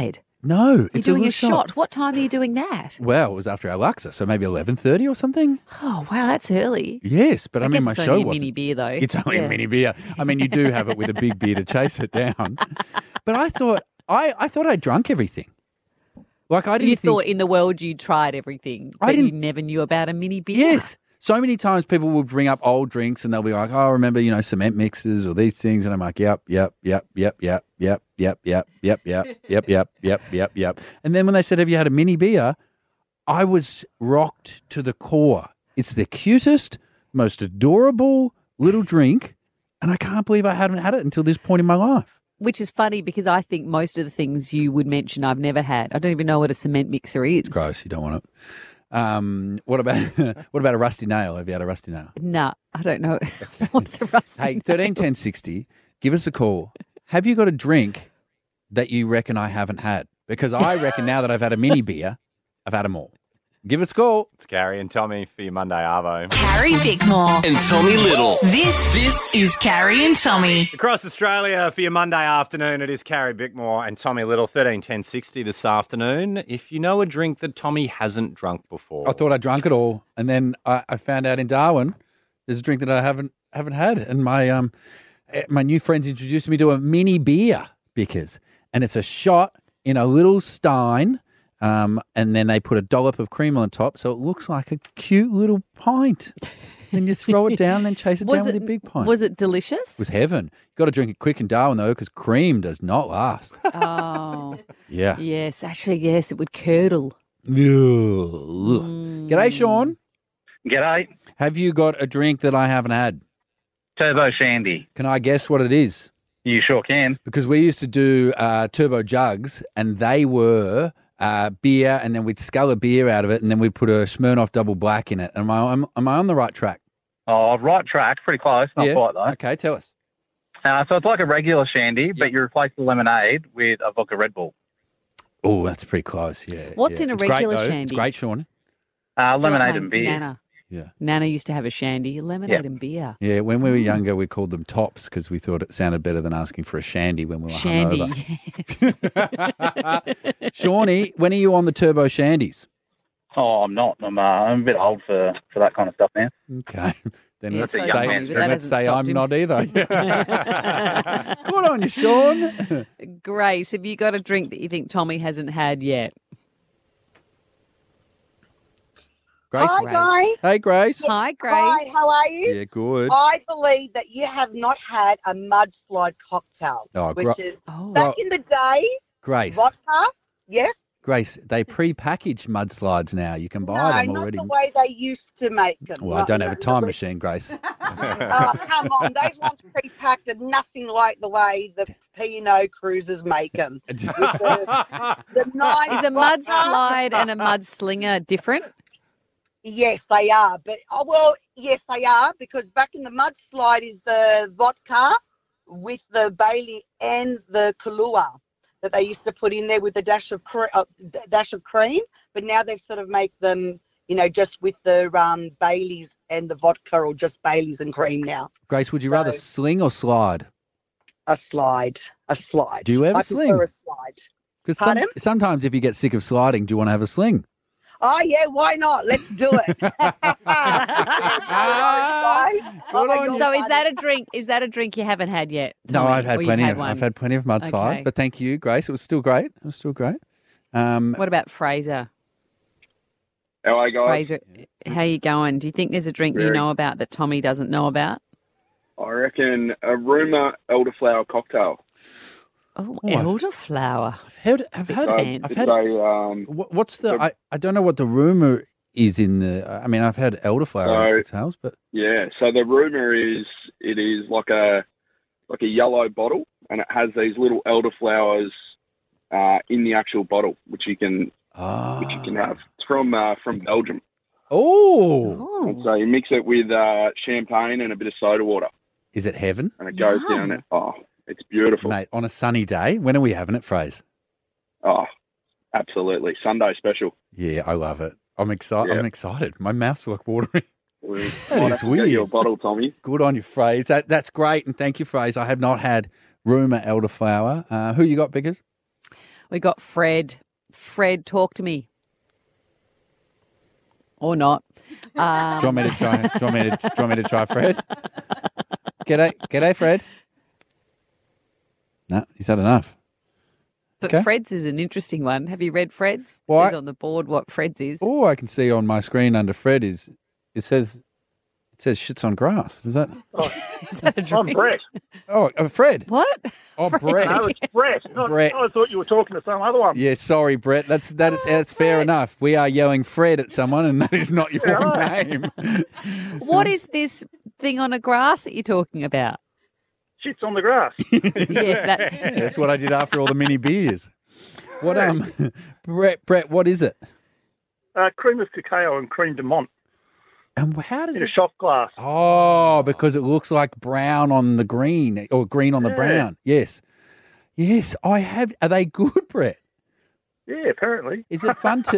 No, You're it's doing a, a little shot. What time are you doing that? Well, it was after our Luxa, so maybe eleven thirty or something. Oh, wow, that's early. Yes, but I, I mean, guess my it's show only a wasn't. mini beer, though. It's only Yeah. a mini beer. I mean, you do have it with a big beer to chase it down. But I thought, I, I thought I drunk everything. Like I didn't. You think, thought in the world you tried everything, I but you didn't- never knew about a mini beer. Yes. So many times people will bring up old drinks and they'll be like, oh, remember, you know, cement mixers or these things. And I'm like, yep, yep, yep, yep, yep, yep, yep, yep, yep, yep, yep, yep, yep, yep, yep. And then when they said, have you had a mini beer? I was rocked to the core. It's the cutest, most adorable little drink. And I can't believe I hadn't had it until this point in my life. Which is funny because I think most of the things you would mention I've never had. I don't even know what a cement mixer is. It's gross. You don't want it. Um, what about what about a rusty nail? Have you had a rusty nail? No, I don't know. What's a rusty Hey, thirteen ten sixty, give us a call. Have you got a drink that you reckon I haven't had? Because I reckon now that I've had a mini beer, I've had them all. Give us a call. It's Gary and Tommy for your Monday Arvo. Carrie Bickmore. And Tommy Little. This, this is Carrie and Tommy. Across Australia for your Monday afternoon, it is Carrie Bickmore and Tommy Little, thirteen ten sixty this afternoon. If you know a drink that Tommy hasn't drunk before. I thought I drank it all, and then I, I found out in Darwin there's a drink that I haven't haven't had, and my um eh, my new friends introduced me to a mini beer, Bickers, and it's a shot in a little stein. Um, and then they put a dollop of cream on top, so it looks like a cute little pint. Then you throw it down, then chase it Was down with it- a big pint. Was it delicious? It was heaven. You got to drink it quick in Darwin though, because cream does not last. Oh. Yeah. Yes, actually, yes, it would curdle. Ugh. G'day, Sean. G'day. Have you got a drink that I haven't had? Turbo Shandy. Can I guess what it is? You sure can. Because we used to do uh, turbo jugs, and they were uh, beer, and then we'd scull a beer out of it, and then we'd put a Smirnoff Double Black in it. Am I am, am I on the right track? Oh, right track. Pretty close. Not Yeah. quite, though. Okay, tell us. Uh, so it's like a regular Shandy, but you replace the lemonade with a vodka Red Bull. Oh, that's pretty close. Yeah. What's yeah. in a It's great, regular though. It's shandy? great, Sean. Uh, I feel like lemonade my and beer. Nana. Yeah. Nana used to have a shandy, lemonade Yeah. and beer. Yeah, when we were younger, we called them tops because we thought it sounded better than asking for a shandy when we were Shandy. hungover. Shawnee, when are you on the turbo shandies? Oh, I'm not. I'm, uh, I'm a bit old for, for that kind of stuff now. Okay. Then Yeah, let's so say, young man, then but that let's hasn't say stopped I'm him. not either. Good on you, Sean. Grace, have you got a drink that you think Tommy hasn't had yet? Grace. Hi, guys. Hey, Grace. Hi, Grace. Hi, how are you? Yeah, good. I believe that you have not had a mudslide cocktail, Oh, which gro- is Oh. back in the days, Grace. vodka, yes? Grace, they pre-package mudslides now. You can buy No, them not already. the way they used to make them. Well, I Not- don't have a not- time machine, Grace. Oh, come on, those ones pre-packed are nothing like the way the P and O cruisers make them. the, the nice Is a vodka- mudslide and a mudslinger different? Yes, they are. But oh, well, yes, they are because back in the mudslide is the vodka with the Bailey and the Kahlua that they used to put in there with a dash of cre- uh, d- dash of cream. But now they've sort of make them, you know, just with the um, Baileys and the vodka, or just Baileys and cream now. Grace, would you rather sling or slide? A slide, a slide. Do you ever I sling? prefer a slide. 'Cause some- Pardon? sometimes if you get sick of sliding, do you want to have a sling? Oh yeah, why not? Let's do it. So is that a drink? Is that a drink you haven't had yet? No, Tommy? I've had Or you've plenty had of one? I've had plenty of mudslides, Okay. but thank you, Grace. It was still great. It was still great. Um, What about Fraser? How are you guys? Fraser, how you going? Do you think there's a drink you Very- know about that Tommy doesn't know about? I reckon a Ruma elderflower cocktail. Oh, Oh, I've- elderflower. I've had, I've had, fancy. I've It's had a, um, what, what's the? I, I don't know what the rumor is in the. I mean, I've had elderflower So- cocktails, but yeah. So the rumor is it is like a like a yellow bottle, and it has these little elderflowers uh, in the actual bottle, which you can which you can have. It's from uh, from Belgium. Oh. And so you mix it with uh, champagne and a bit of soda water, is it heaven? and it goes down it. Oh, it's beautiful. Mate, on a sunny day, when are we having it, Fraser? Oh, absolutely. Sunday special. Yeah, I love it. I'm excited. Yeah. I'm excited. My mouth's like watering. We- That Might is have to get weird. you a bottle, Tommy. Good on you, Fraser. That, that's great, and thank you, Fraser. I have not had Ruma elderflower. Uh, who you got, Biggers? We got Fred. Fred, talk to me. Or not. Um, Do you want me to try? Do you want me to? Do you want me to try, Fred? G'day, g'day, Fred. No, he's had enough. But Okay. Fred's is an interesting one. Have you read Fred's? It Why- says on the board what Fred's is. All I can see on my screen under Fred is it says it says shits on grass. Is that? Is that a I'm drink? Brett. Oh, uh, Fred. What? Oh, Fred. Brett. No, it's Brett. Not, Brett. I thought you were talking to some other one. Yeah, sorry, Brett. That's that is that's fair enough. We are yelling Fred at someone, and that is not your Yeah. name. What is this thing on a grass that you're talking about? Shit's on the grass. Yes, that. Yeah, that's what I did after all the mini beers. What um, Brett? Brett, what is it? Uh, cream of cacao and cream de menthe And how does in a it? shot glass. Oh, because it looks like brown on the green or green on the Yeah. brown. Yes, yes. I have. Are they good, Brett? Yeah, apparently. Is it fun to?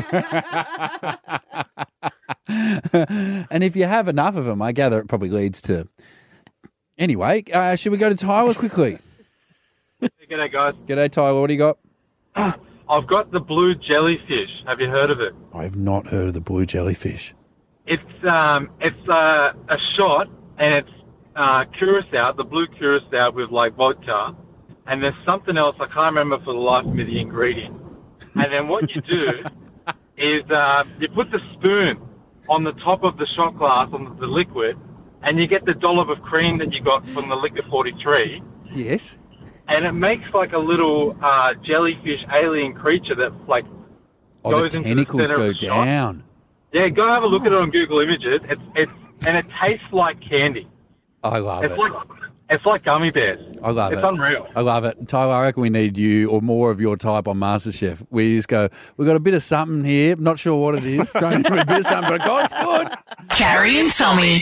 And if you have enough of them, I gather it probably leads to. Anyway, uh, should we go to Tyler quickly? G'day, guys. G'day, Tyler. What do you got? I've got the blue jellyfish. Have you heard of it? I have not heard of the blue jellyfish. It's um, it's uh, a shot, and it's uh, curacao, the blue curacao with like vodka, and there's something else I can't remember for the life of me the ingredient. And then what you do is uh, you put the spoon on the top of the shot glass on the, the liquid, and you get the dollop of cream that you got from the Liquor forty-three. Yes. And it makes like a little uh, jellyfish alien creature that like Oh, goes the into tentacles the center go of the shot. down. Yeah, go have a look at it on Google Images. It's it's and it tastes like candy. I love It's it. like it's like gummy bears. I love it's it. unreal. I love it. Tyler, I reckon we need you or more of your type on MasterChef. We just go, we've got a bit of something here. Not sure what it is. Trying to do a bit of something, but God, it's good. Carrie and Tommy.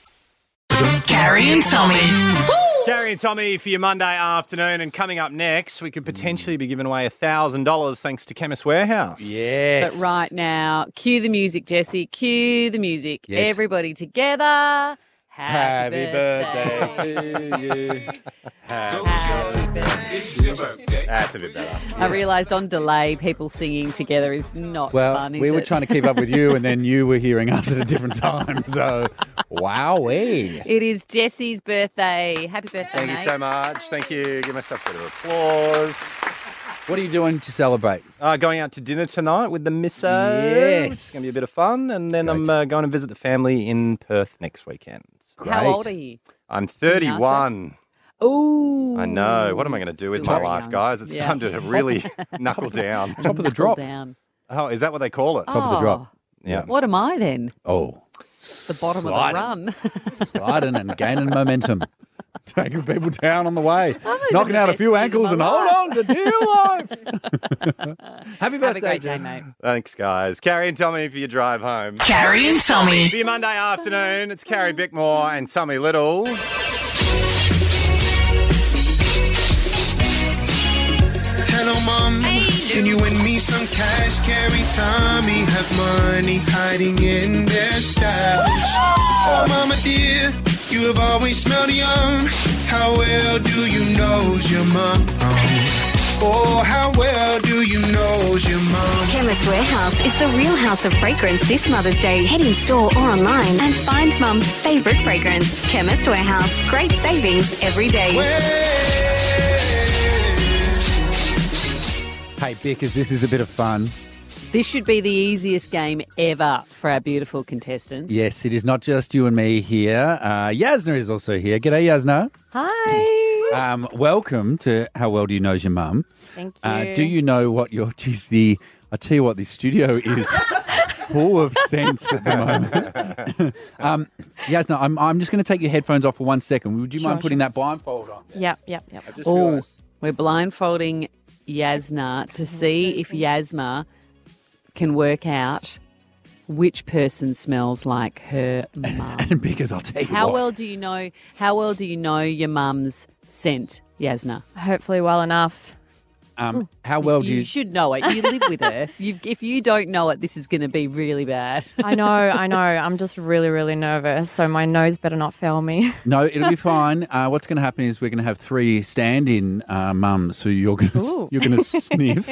Carrie and Tommy. Carrie and Tommy for your Monday afternoon. And coming up next, we could potentially be giving away one thousand dollars thanks to Chemist Warehouse. Yes. But right now, cue the music, Jesse. Cue the music. Yes. Everybody together. Happy birthday to you. Happy birthday. That's a bit better. I realised on delay, people singing together is not Well, fun, is we were it? trying to keep up with you, and then you were hearing us at a different time. So, wowee. It is Jesse's birthday. Happy birthday, Thank mate. you so much. Thank you. Give myself a bit of applause. What are you doing to celebrate? Uh, going out to dinner tonight with the misso. Yes. It's going to be a bit of fun. And then I'm uh, going to visit the family in Perth next weekend. How old are you? I'm Can you ask that? thirty-one. Ooh. I know. What am I going to do with Still my very life, young. guys? It's Yeah. time to really knuckle down. Top of the Knuckle drop. down. Oh, is that what they call it? Top of the drop. Yeah. What am I then? Oh. The bottom Sliding. of the run. Sliding and gaining momentum. Taking people down on the way. I'm Knocking the out a best few thing ankles of and my hold life. on to dear life. Happy Have a birthday, great day, Jess. mate. Thanks, guys. Carrie and Tommy for your drive home. Carrie and Tommy. For your Monday afternoon, it's Carrie Bickmore and Tommy Little. Hello, Mum. Can you win me some cash? Carry Tommy have money hiding in their stash. Oh, Mama dear, you have always smelled young. How well do you know your mom? Oh, how well do you know your mom? Chemist Warehouse is the real house of fragrance this Mother's Day. Head in store or online and find Mum's favourite fragrance. Chemist Warehouse. Great savings every day. Hey, Bickers, this is a bit of fun. This should be the easiest game ever for our beautiful contestants. Yes, it is not just you and me here. Uh, Yasna is also here. G'day, Yasna. Hi. Um, welcome to How Well Do You Know's Your Mum. Thank Uh, you. do you know what your, geez, the, I tell you what, the studio is full of sense at the moment. um, Yasna, I'm, I'm just going to take your headphones off for one second. Would you Sure, mind putting sure. that blindfold on? Yep, yep, yep. I just Oh, realised. we're blindfolding Yasna to see if Yasma can work out which person smells like her mum. And because I'll tell you How what. well do you know? How well do you know your mum's scent, Yasna? Hopefully well enough. Um, how well do you you... should know it. You live with her. You've, if you don't know it, this is going to be really bad. I know, I know. I'm just really, really nervous, so my nose better not fail me. No, it'll be fine. Uh, what's going to happen is we're going to have three stand-in uh, mums who you're going to you're going to sniff,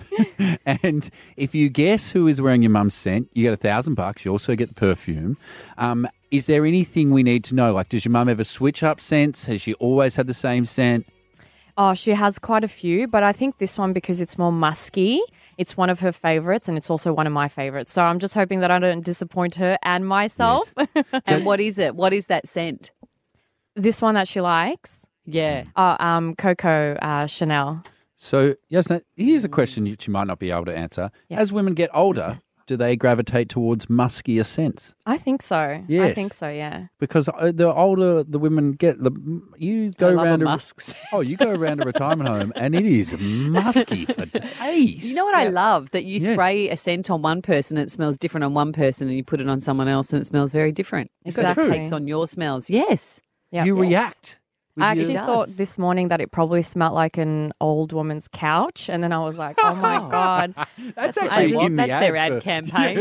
and if you guess who is wearing your mum's scent, you get a thousand bucks. You also get the perfume. Um, is there anything we need to know? Like, does your mum ever switch up scents? Has she always had the same scent? Oh, she has quite a few, but I think this one, because it's more musky, it's one of her favourites, and it's also one of my favourites. So I'm just hoping that I don't disappoint her and myself. Yes. And what is it? What is that scent? This one that she likes? Yeah. Oh, um, Coco uh, Chanel. So, Yasna, here's a question you, you might not be able to answer. Yeah. As women get older, do they gravitate towards muskier scents? I think so. I Yes. think so, yeah. Because uh, the older the women get, the you go I love around a a, musk scent. oh, you go around a retirement home and it is musky for days. You know what I love? That you Yes. spray a scent on one person and it smells different on one person, and you put it on someone else and it smells very different. Is So that it true? takes on your smells. Yes. Yeah. You Yes. react. with I your- actually It thought does. this morning that it probably smelled like an old woman's couch, and then I was like, "Oh my god, That's what actually they want. in the That's their ad ad for- campaign.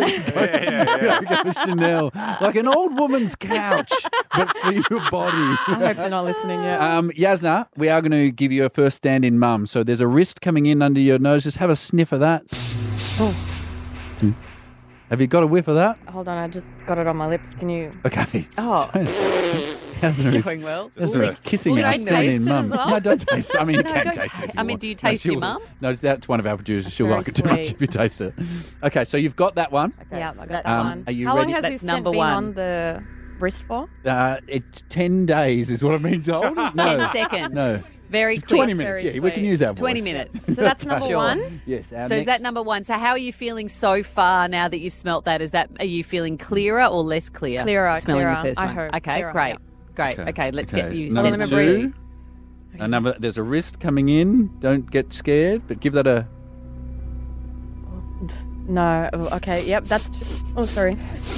Chanel, like an old woman's couch, but for your body. I hope they're not listening yet." Um, Yasna, we are going to give you a first stand-in mum. So there's a wrist coming in under your nose. Just have a sniff of that. Oh. Hmm. Have you got a whiff of that? Hold on, I just got it on my lips. Can you? Okay. Oh. Yasna is, Going well. Yasna is kissing Should our I stand-in taste it mum. as well? No, don't taste it. I mean, you No, can don't taste ta- it if you I mean, want. do you taste no, your she'll- mum? No, that's one of our producers. She'll Very like it too much sweet. if you taste it. Okay, so you've got that one. Yeah, I got That's that Um, one. are you How ready? long has That's this number scent been one. on the wrist for? Uh, it's ten days is what I've been told. No. Ten seconds. No. Very quick. twenty minutes. Very Yeah, we can sweet. use our voice. twenty minutes. So that's number Sure. one. Yes. Our So is that next- number one? So how are you feeling so far now that you've smelt that? Is that are you feeling clearer or less clear? Clearer, smelling clearer. the first I one. hope. Okay, Clearer, great, yeah. great. Okay, let's get you. Number scent number two. A number. There's a wrist coming in. Don't get scared, but give that a. No. oh, Okay. Yep. That's. Tr- oh, sorry.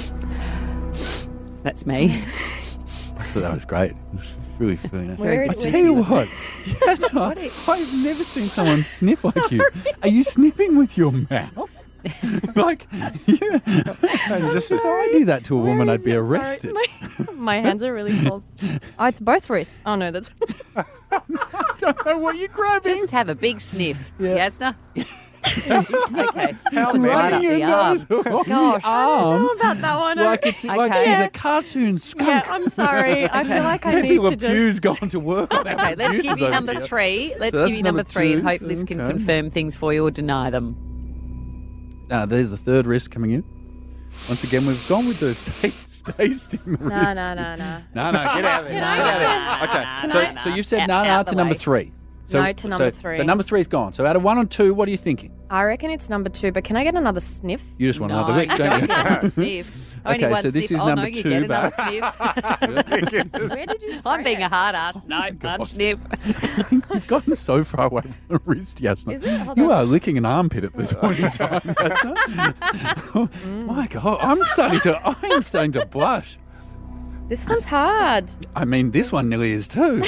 That's me. I thought that was great. It was really feeling it. Where I did- tell where you did you- what, yes, I, I've never seen someone sniff like you. Are you sniffing with your mouth? Like, you, and just if I do that to a woman, Where I'd is be it? Sorry, arrested. My, my hands are really cold. Oh, it's both wrists. Oh no, that's. I don't know what you're grabbing. Just have a big sniff. Yeah. Yasna? Okay. How was right up the arm. Gosh, I don't know about that one. Like it's like Okay. she's Yeah. a cartoon skunk. Yeah, I'm sorry. I feel like I Maybe need Le to just. Pew's gone to work on our Okay, let's give producers you over number here. three. Let's So give that's you number number three, and two. hope this can Okay. confirm things for you or deny them. Uh, there's the third wrist coming in. Once again, we've gone with the taste, tasting the No, wrist. no, no, no. No, no, get out of here. Can I Get out of have here. Okay, Can so, I- so you said Out- no, no out to the number way. three. So, No to number so, three. So number three's gone. So out of one and two, what are you thinking? I reckon it's number two, but can I get another sniff? You just want No, another week, you don't don't you? get another sniff. Only Okay, one so this sniff. is oh, number no, you two, get another but- sniff. Where did you? I'm being a hard ass. No, one sniff. I think we've gotten so far away from the wrist, Yasna. Is it? Hold You on. are licking an armpit at this point in time, Yasna. Oh, my God, I'm starting to, I am starting to blush. This one's hard. I mean, this one nearly is too.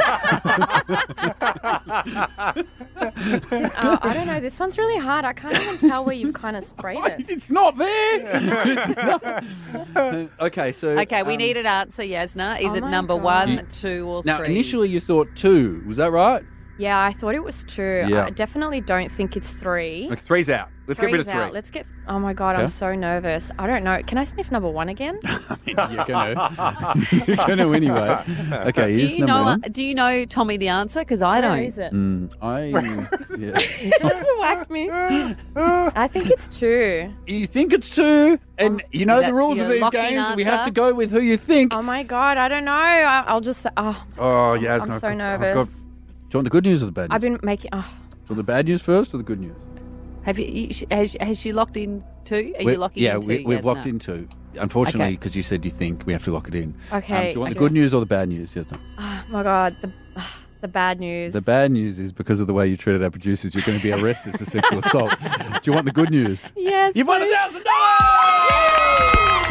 Uh, I don't know. This one's really hard. I can't even tell where you've kind of sprayed it. It's not there. It's not. Okay, so Okay, we um, need an answer, Yasna. Is Oh it my number God. one, You- two, or Now, three? initially you thought two. Was that right? Yeah, I thought it was two. Yeah. I definitely don't think it's three. Like three's out. Let's get rid of Three's three. out. Let's get. Oh my god, Okay. I'm so nervous. I don't know. Can I sniff number one again? You're gonna. You're gonna anyway. Okay, do here's you number know? one. Do you know Tommy the answer? Because I Where don't. is it? Mm, I. Yeah. Just whack me. I think it's two. You think it's two, and you know Is that the rules your of these locked-in games. We have answer? to go with who you think. Oh my god, I don't know. I, I'll just. say- Oh, Oh, yeah. I'm so nervous. do you want the good news or the bad news? I've been making. Oh, Do you want the bad news first or the good news? Have you? you has, has she locked in two? Are We're- you locking yeah, in two? we, we've Yes, locked no? in two. Unfortunately, Okay. because you said you think, we have to lock it in. Okay, Um, do you want the okay. good news or the bad news? Yes, no. oh my god, the the bad news. The bad news is because of the way you treated our producers, you're going to be arrested for sexual assault. Do you want the good news? Yes. You've won a please. thousand dollars!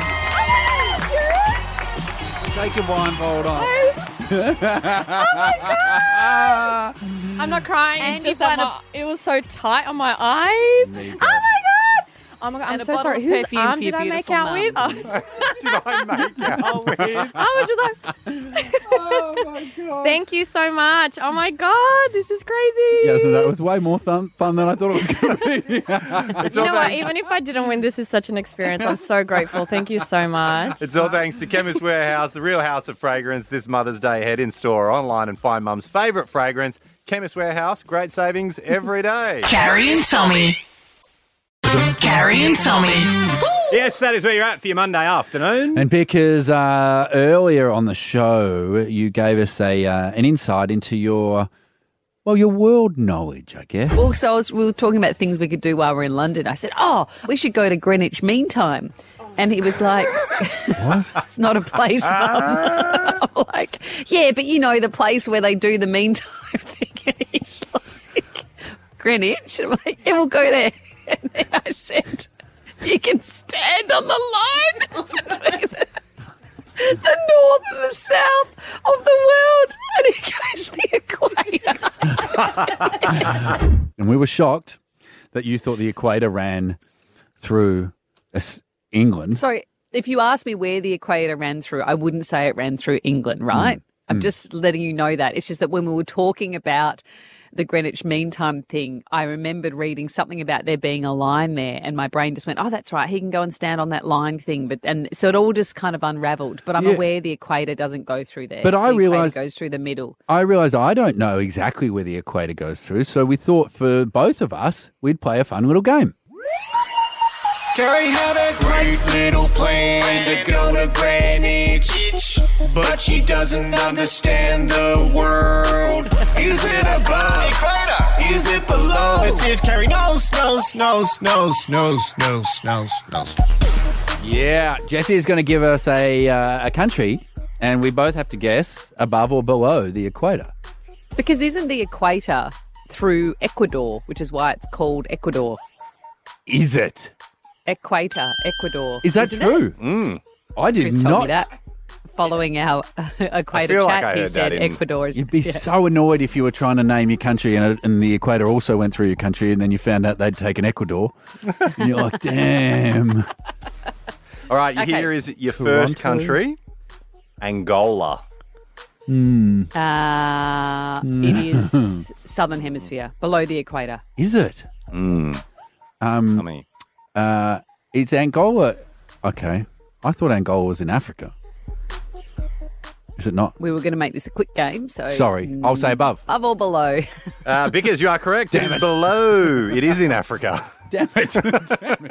Take your blindfold off. Oh my god! I'm not crying. And it's you just that find my- it was so tight on my eyes. There you Oh go. my god! Oh my god! I'm And a so bottle sorry. of Whose perfume arm for your did I make beautiful out mum. with? Oh. Did I make out with? I was just like, Oh my god. thank you so much. Oh my god, this is crazy. Yeah, so that was way more fun, fun than I thought it was going to be. It's You all know what? thanks. Even if I didn't win, this is such an experience. I'm so grateful. Thank you so much. It's all thanks to Chemist Warehouse, the real house of fragrance. This Mother's Day, head in store or online and find Mum's favourite fragrance. Chemist Warehouse, great savings every day. Carrie and Tommy. Carrie and Tommy. Yes, that is where you're at for your Monday afternoon. And because uh, earlier on the show, you gave us a uh, an insight into your, well, your world knowledge, I guess. Also, I was, we were talking about things we could do while we're in London. I said, oh, we should go to Greenwich Mean Time. And he was like, What? it's not a place, Mum. I'm like, yeah, but you know, the place where they do the mean time thing. And he's like, Greenwich? And I'm like, yeah, we'll go there. And then I said, you can stand on the line between the, the north and the south of the world. And he goes the equator. And we were shocked that you thought the equator ran through es- England. So if you ask me where the equator ran through, I wouldn't say it ran through England, right? I'm Mm. just letting you know that. It's just that when we were talking about the Greenwich Mean Time thing, I remembered reading something about there being a line there, and my brain just went, oh, that's right, he can go and stand on that line thing. But and so it all just kind of unravelled. But I'm Yeah. aware the equator doesn't go through there. But I the equator realised- goes through the middle. I realised I don't know exactly where the equator goes through, so we thought for both of us, we'd play a fun little game. Carrie had a great little plan to go to Greenwich, but she doesn't understand the world. Is it above? Equator. Is it below? Let's see if Carrie knows, knows, knows, knows, knows, knows, knows, knows. Yeah, Jesse is going to give us a uh, a country, and we both have to guess above or below the equator. Because isn't the equator through Ecuador, which is why it's called Ecuador? Is it? Equator, Ecuador. Is that isn't true? It? Mm. I did Chris told not. me that. Following our uh, equator feel chat, like I he heard said that in- Ecuador is. You'd be yeah. so annoyed if you were trying to name your country and, it, and the equator also went through your country, and then you found out they'd taken Ecuador. And you're like, damn. All right, Okay. here is your first Toronto. country, Angola. Hmm. Uh, it is southern hemisphere, below the equator. Is it? Mm. Um, Tommy. uh, it's Angola. Okay. I thought Angola was in Africa. Is it not? We were going to make this a quick game, so Sorry. I'll say above. above or below. Uh, because you are correct. It is below. It is in Africa. Damn it. Damn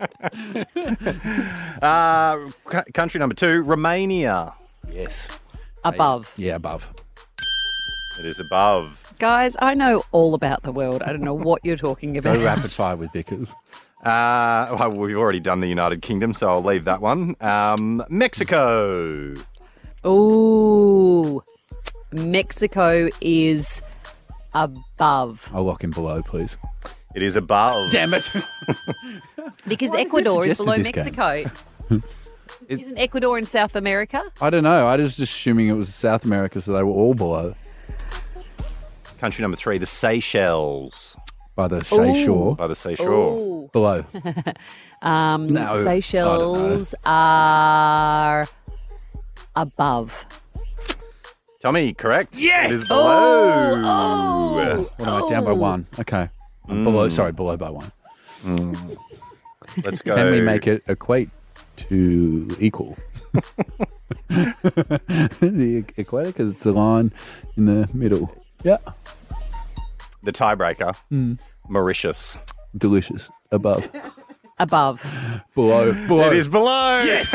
it. Uh, c- country number two, Romania. Yes. Above. Yeah, above. It is above. Guys, I know all about the world. I don't know what you're talking Go about. rapid fire with Bickers. Uh, well, we've already done the United Kingdom, so I'll leave that one. Um, Mexico. Ooh. Mexico is above. I'll lock in below, please. It is above. Damn it. Because Why have you Ecuador is suggested below this game? Mexico. Isn't Ecuador in South America? I don't know. I was just assuming it was South America, so they were all below. Country number three, the Seychelles. By the Shea Ooh. Shore. By the Seychelles. Ooh. Below. Um, No, I don't know. Seychelles are above. Tommy, correct. Yes! It is below. Oh, oh, What am I down by one? Okay. I'm below, sorry, below by one. Mm. Let's go. Can we make it equate to equal? The e- equator, because it's the line in the middle. Yeah. The tiebreaker, Mm. Mauritius. Delicious. Above. Above. Below. Below. It is below. Yes.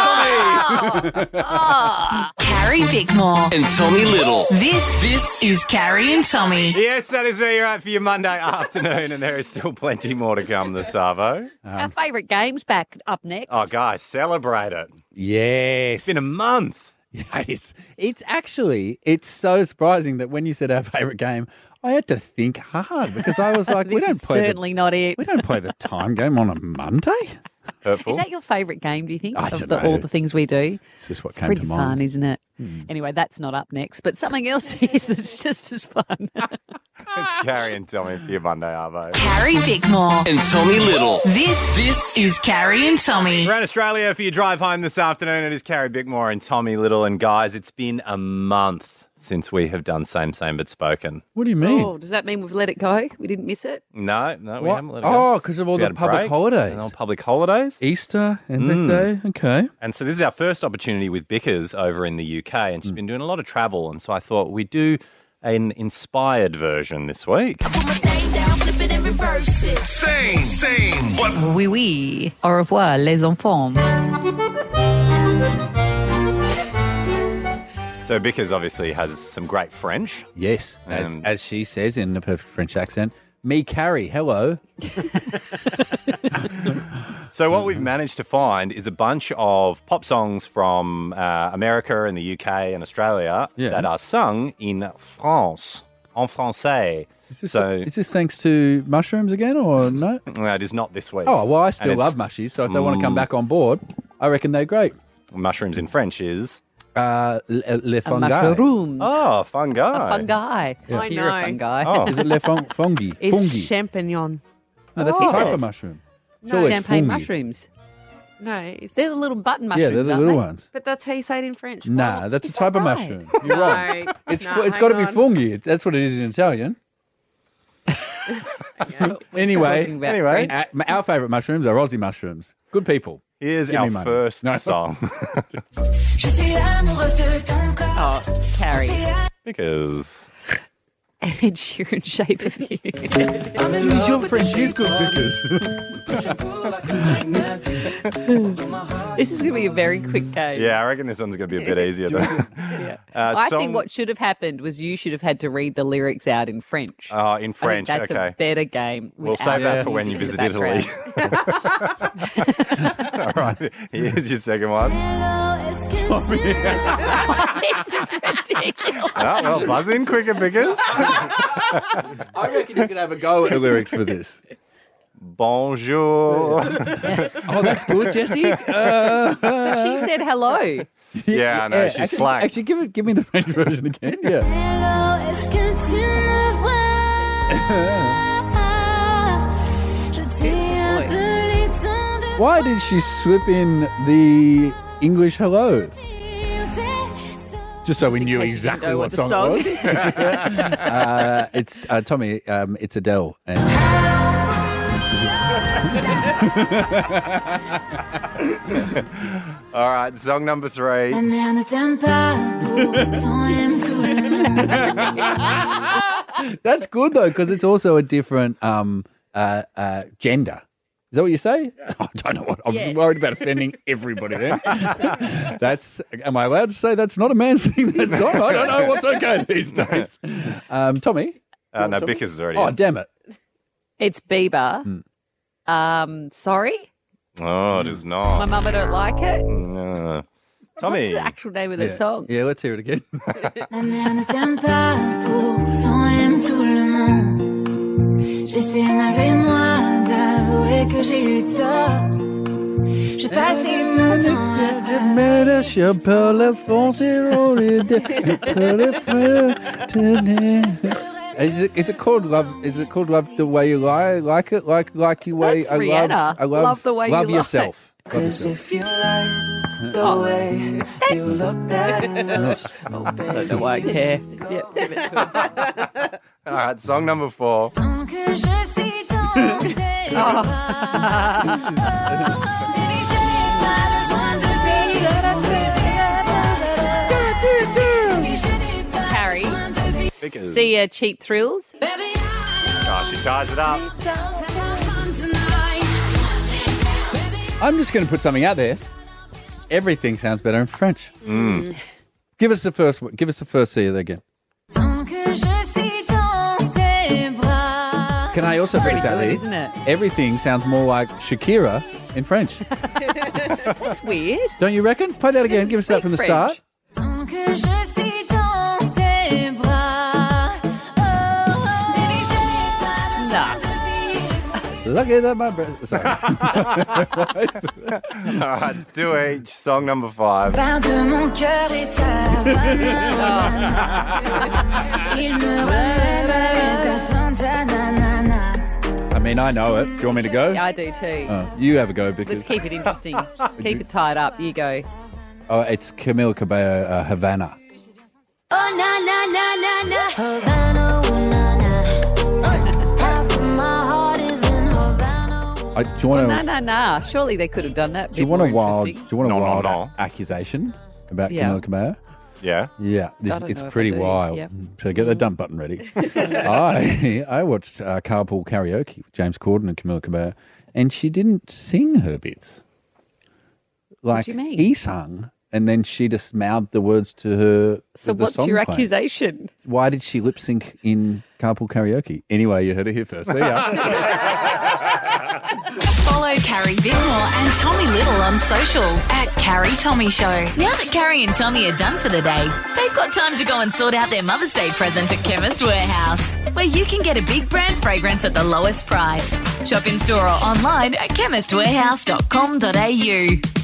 Carrie Bickmore. And Tommy Little. This, this is Carrie and Tommy. Yes, that is where you're at for your Monday afternoon, and there is still plenty more to come this Arvo. Our favourite game's back up next. Oh, guys, celebrate it. Yes. It's been a month. Yeah, it's, it's actually, it's so surprising that when you said our favourite game, I had to think hard because I was like, we This don't is play certainly not it. the, we don't play the time game on a Monday. Hurtful. Is that your favourite game, do you think, I of don't the, know. all the things we do? It's just what It's came pretty to fun, mind. isn't it? Hmm. Anyway, that's not up next, but something else is that's just as fun. It's Carrie and Tommy for your Monday Arvo. Carrie Bickmore. And Tommy Little. This, this is Carrie and Tommy. Around Australia for your drive home this afternoon. It is Carrie Bickmore and Tommy Little. And guys, it's been a month since we have done Same Same But Spoken. What do you mean? Oh, does that mean we've let it go? We didn't miss it? No, no, we What? haven't let it go. Oh, because of all We the had a public break, holidays. and all public holidays. Easter and that Mm. day. Okay. And so this is our first opportunity with Bickers over in the U K, and she's Mm. been doing a lot of travel, and so I thought we'd do an inspired version this week. Same, same. What? Oui, oui. Au revoir, les enfants. So Bickers obviously has some great French. Yes, as, And- as she says in a perfect French accent. Me, Carrie, hello. So what we've managed to find is a bunch of pop songs from uh, America and the U K and Australia Yeah. that are sung in France, en français. Is this, so is this thanks to mushrooms again or no? no, it is not this week. Oh, well, I And still it's- love mushies, so if they want to come Mm. back on board, I reckon they're great. Mushrooms in French is... Uh, le, le fungi. Mushrooms. Oh, fungi. A fungi. Yeah. I You're a know. fungi. Oh. Is it le fun, fungi? It's fungi. champignon. No, that's Oh. a type Is of it? mushroom. No. Surely it's Champagne fungi. mushrooms. No, it's, They're the little button Yeah, mushrooms, they're the aren't little they? ones. but that's how you say it in French. Nah, What? that's Is a type that of right? mushroom. You're No, right. It's no, fu- it's hang got to be on. fungi. That's what it is in Italian. Anyway, talking about anyway, French. our, our favourite mushrooms are Aussie mushrooms. Good people. Here's Give our me money. first No. song. Oh, Carrie. Because... Ed Sheeran, Shape of You. Jeez, your French is good because. This is going to be a very quick game. Yeah, I reckon this one's going to be a bit easier. Though. Yeah. Uh, I song- think what should have happened was you should have had to read the lyrics out in French. Oh, in French, I think that's okay. a better game. We'll without save that the for when you music visit in the Italy. All right, here's your second one. background. This is ridiculous. Oh, well, buzz in quicker, Bickers. I reckon you could have a go at the lyrics for this. Bonjour. Oh, that's good, Jessie. Uh, But she said hello. Yeah, I know, she's actually, slack. Actually, give it, give me the French version again. Yeah. Why did she slip in the English hello? Just so we in knew case you exactly didn't know what what the song, song- it was. uh, it's uh, Tommy. Um, it's Adele. And All right, song number three. that's good though, because it's also a different um, uh, uh, gender. Is that what you say? I don't know what. I'm Yes. worried about offending everybody then. That's. Am I allowed to say that's not a man singing that song? I don't know what's okay these days. Um, Tommy. Uh, no, Bickers is already Oh, in. damn it. It's Bieber. Um, sorry, Oh, it is my not. mama don't like it. No. Tommy. What's the actual name of the Yeah. song? Yeah, let's hear it again. Ma mère ne t'aime pas, pourtant elle aime tout le monde. J'essaie malgré moi d'avouer que j'ai eu tort. Je passais mon temps à Is it, is it called love? Is it called love the way you lie, like it, like like you way? That's I Rihanna. love, I love, Love the way you love lie. yourself. Love Cause yourself. if you like the way you look that much, oh I don't know why I care. Yeah, give it to him. All right, song number four. tant que je suis dans tes bras. Oh, baby, je n'ai pas besoin de billets ce soir. Carrie, Bickers. see uh, Cheap Thrills. Oh, she ties it up. I'm just going to put something out there. Everything sounds better in French. Mm. Give us the first. one- Give us the first C again. Tant que je suis dans tes bras. Can I also put Pretty this out good, there? isn't it? Everything sounds more like Shakira in French. That's weird. Don't you reckon? Play that again. Give us that from the speak start. Tant que je suis dans tes bras. Oh, baby, je n'ai pas besoin Nah. de billets. Look at that, my brother. Sorry. All right, let's do each. Song number five. Part de mon cœur est ta banane. Il me ramène jusqu'à mean, I know it. Do you want me to go? Yeah, I do too. Oh, you have a go because Let's keep it interesting. Keep it tied up. You go. oh, it's Camila Cabello, uh, Havana. Oh, na, na, na, na, na. Havana, oh, na, na. Half of my heart is in Havana. I, do you want Well, to? nah, nah, nah. Surely they could have done that. Do you want a wild? Do you want a No, no, wild no. a- accusation about Yeah. Camila Cabello? Yeah. Yeah, this, I don't it's know if I pretty do, wild. yep. So get the dump button ready. I I watched uh, Carpool Karaoke with James Corden and Camila Cabello, and she didn't sing her bits. Like do you mean? he sung, and then she just mouthed the words to her. So with the what's song your playing. accusation? Why did she lip sync in Carpool Karaoke? Anyway, you heard it here first. See ya. Follow Carrie Bickmore and Tommy Little on socials at Carrie Tommy Show. Now that Carrie and Tommy are done for the day, they've got time to go and sort out their Mother's Day present at Chemist Warehouse, where you can get a big brand fragrance at the lowest price. Shop in store or online at chemist warehouse dot com dot a u.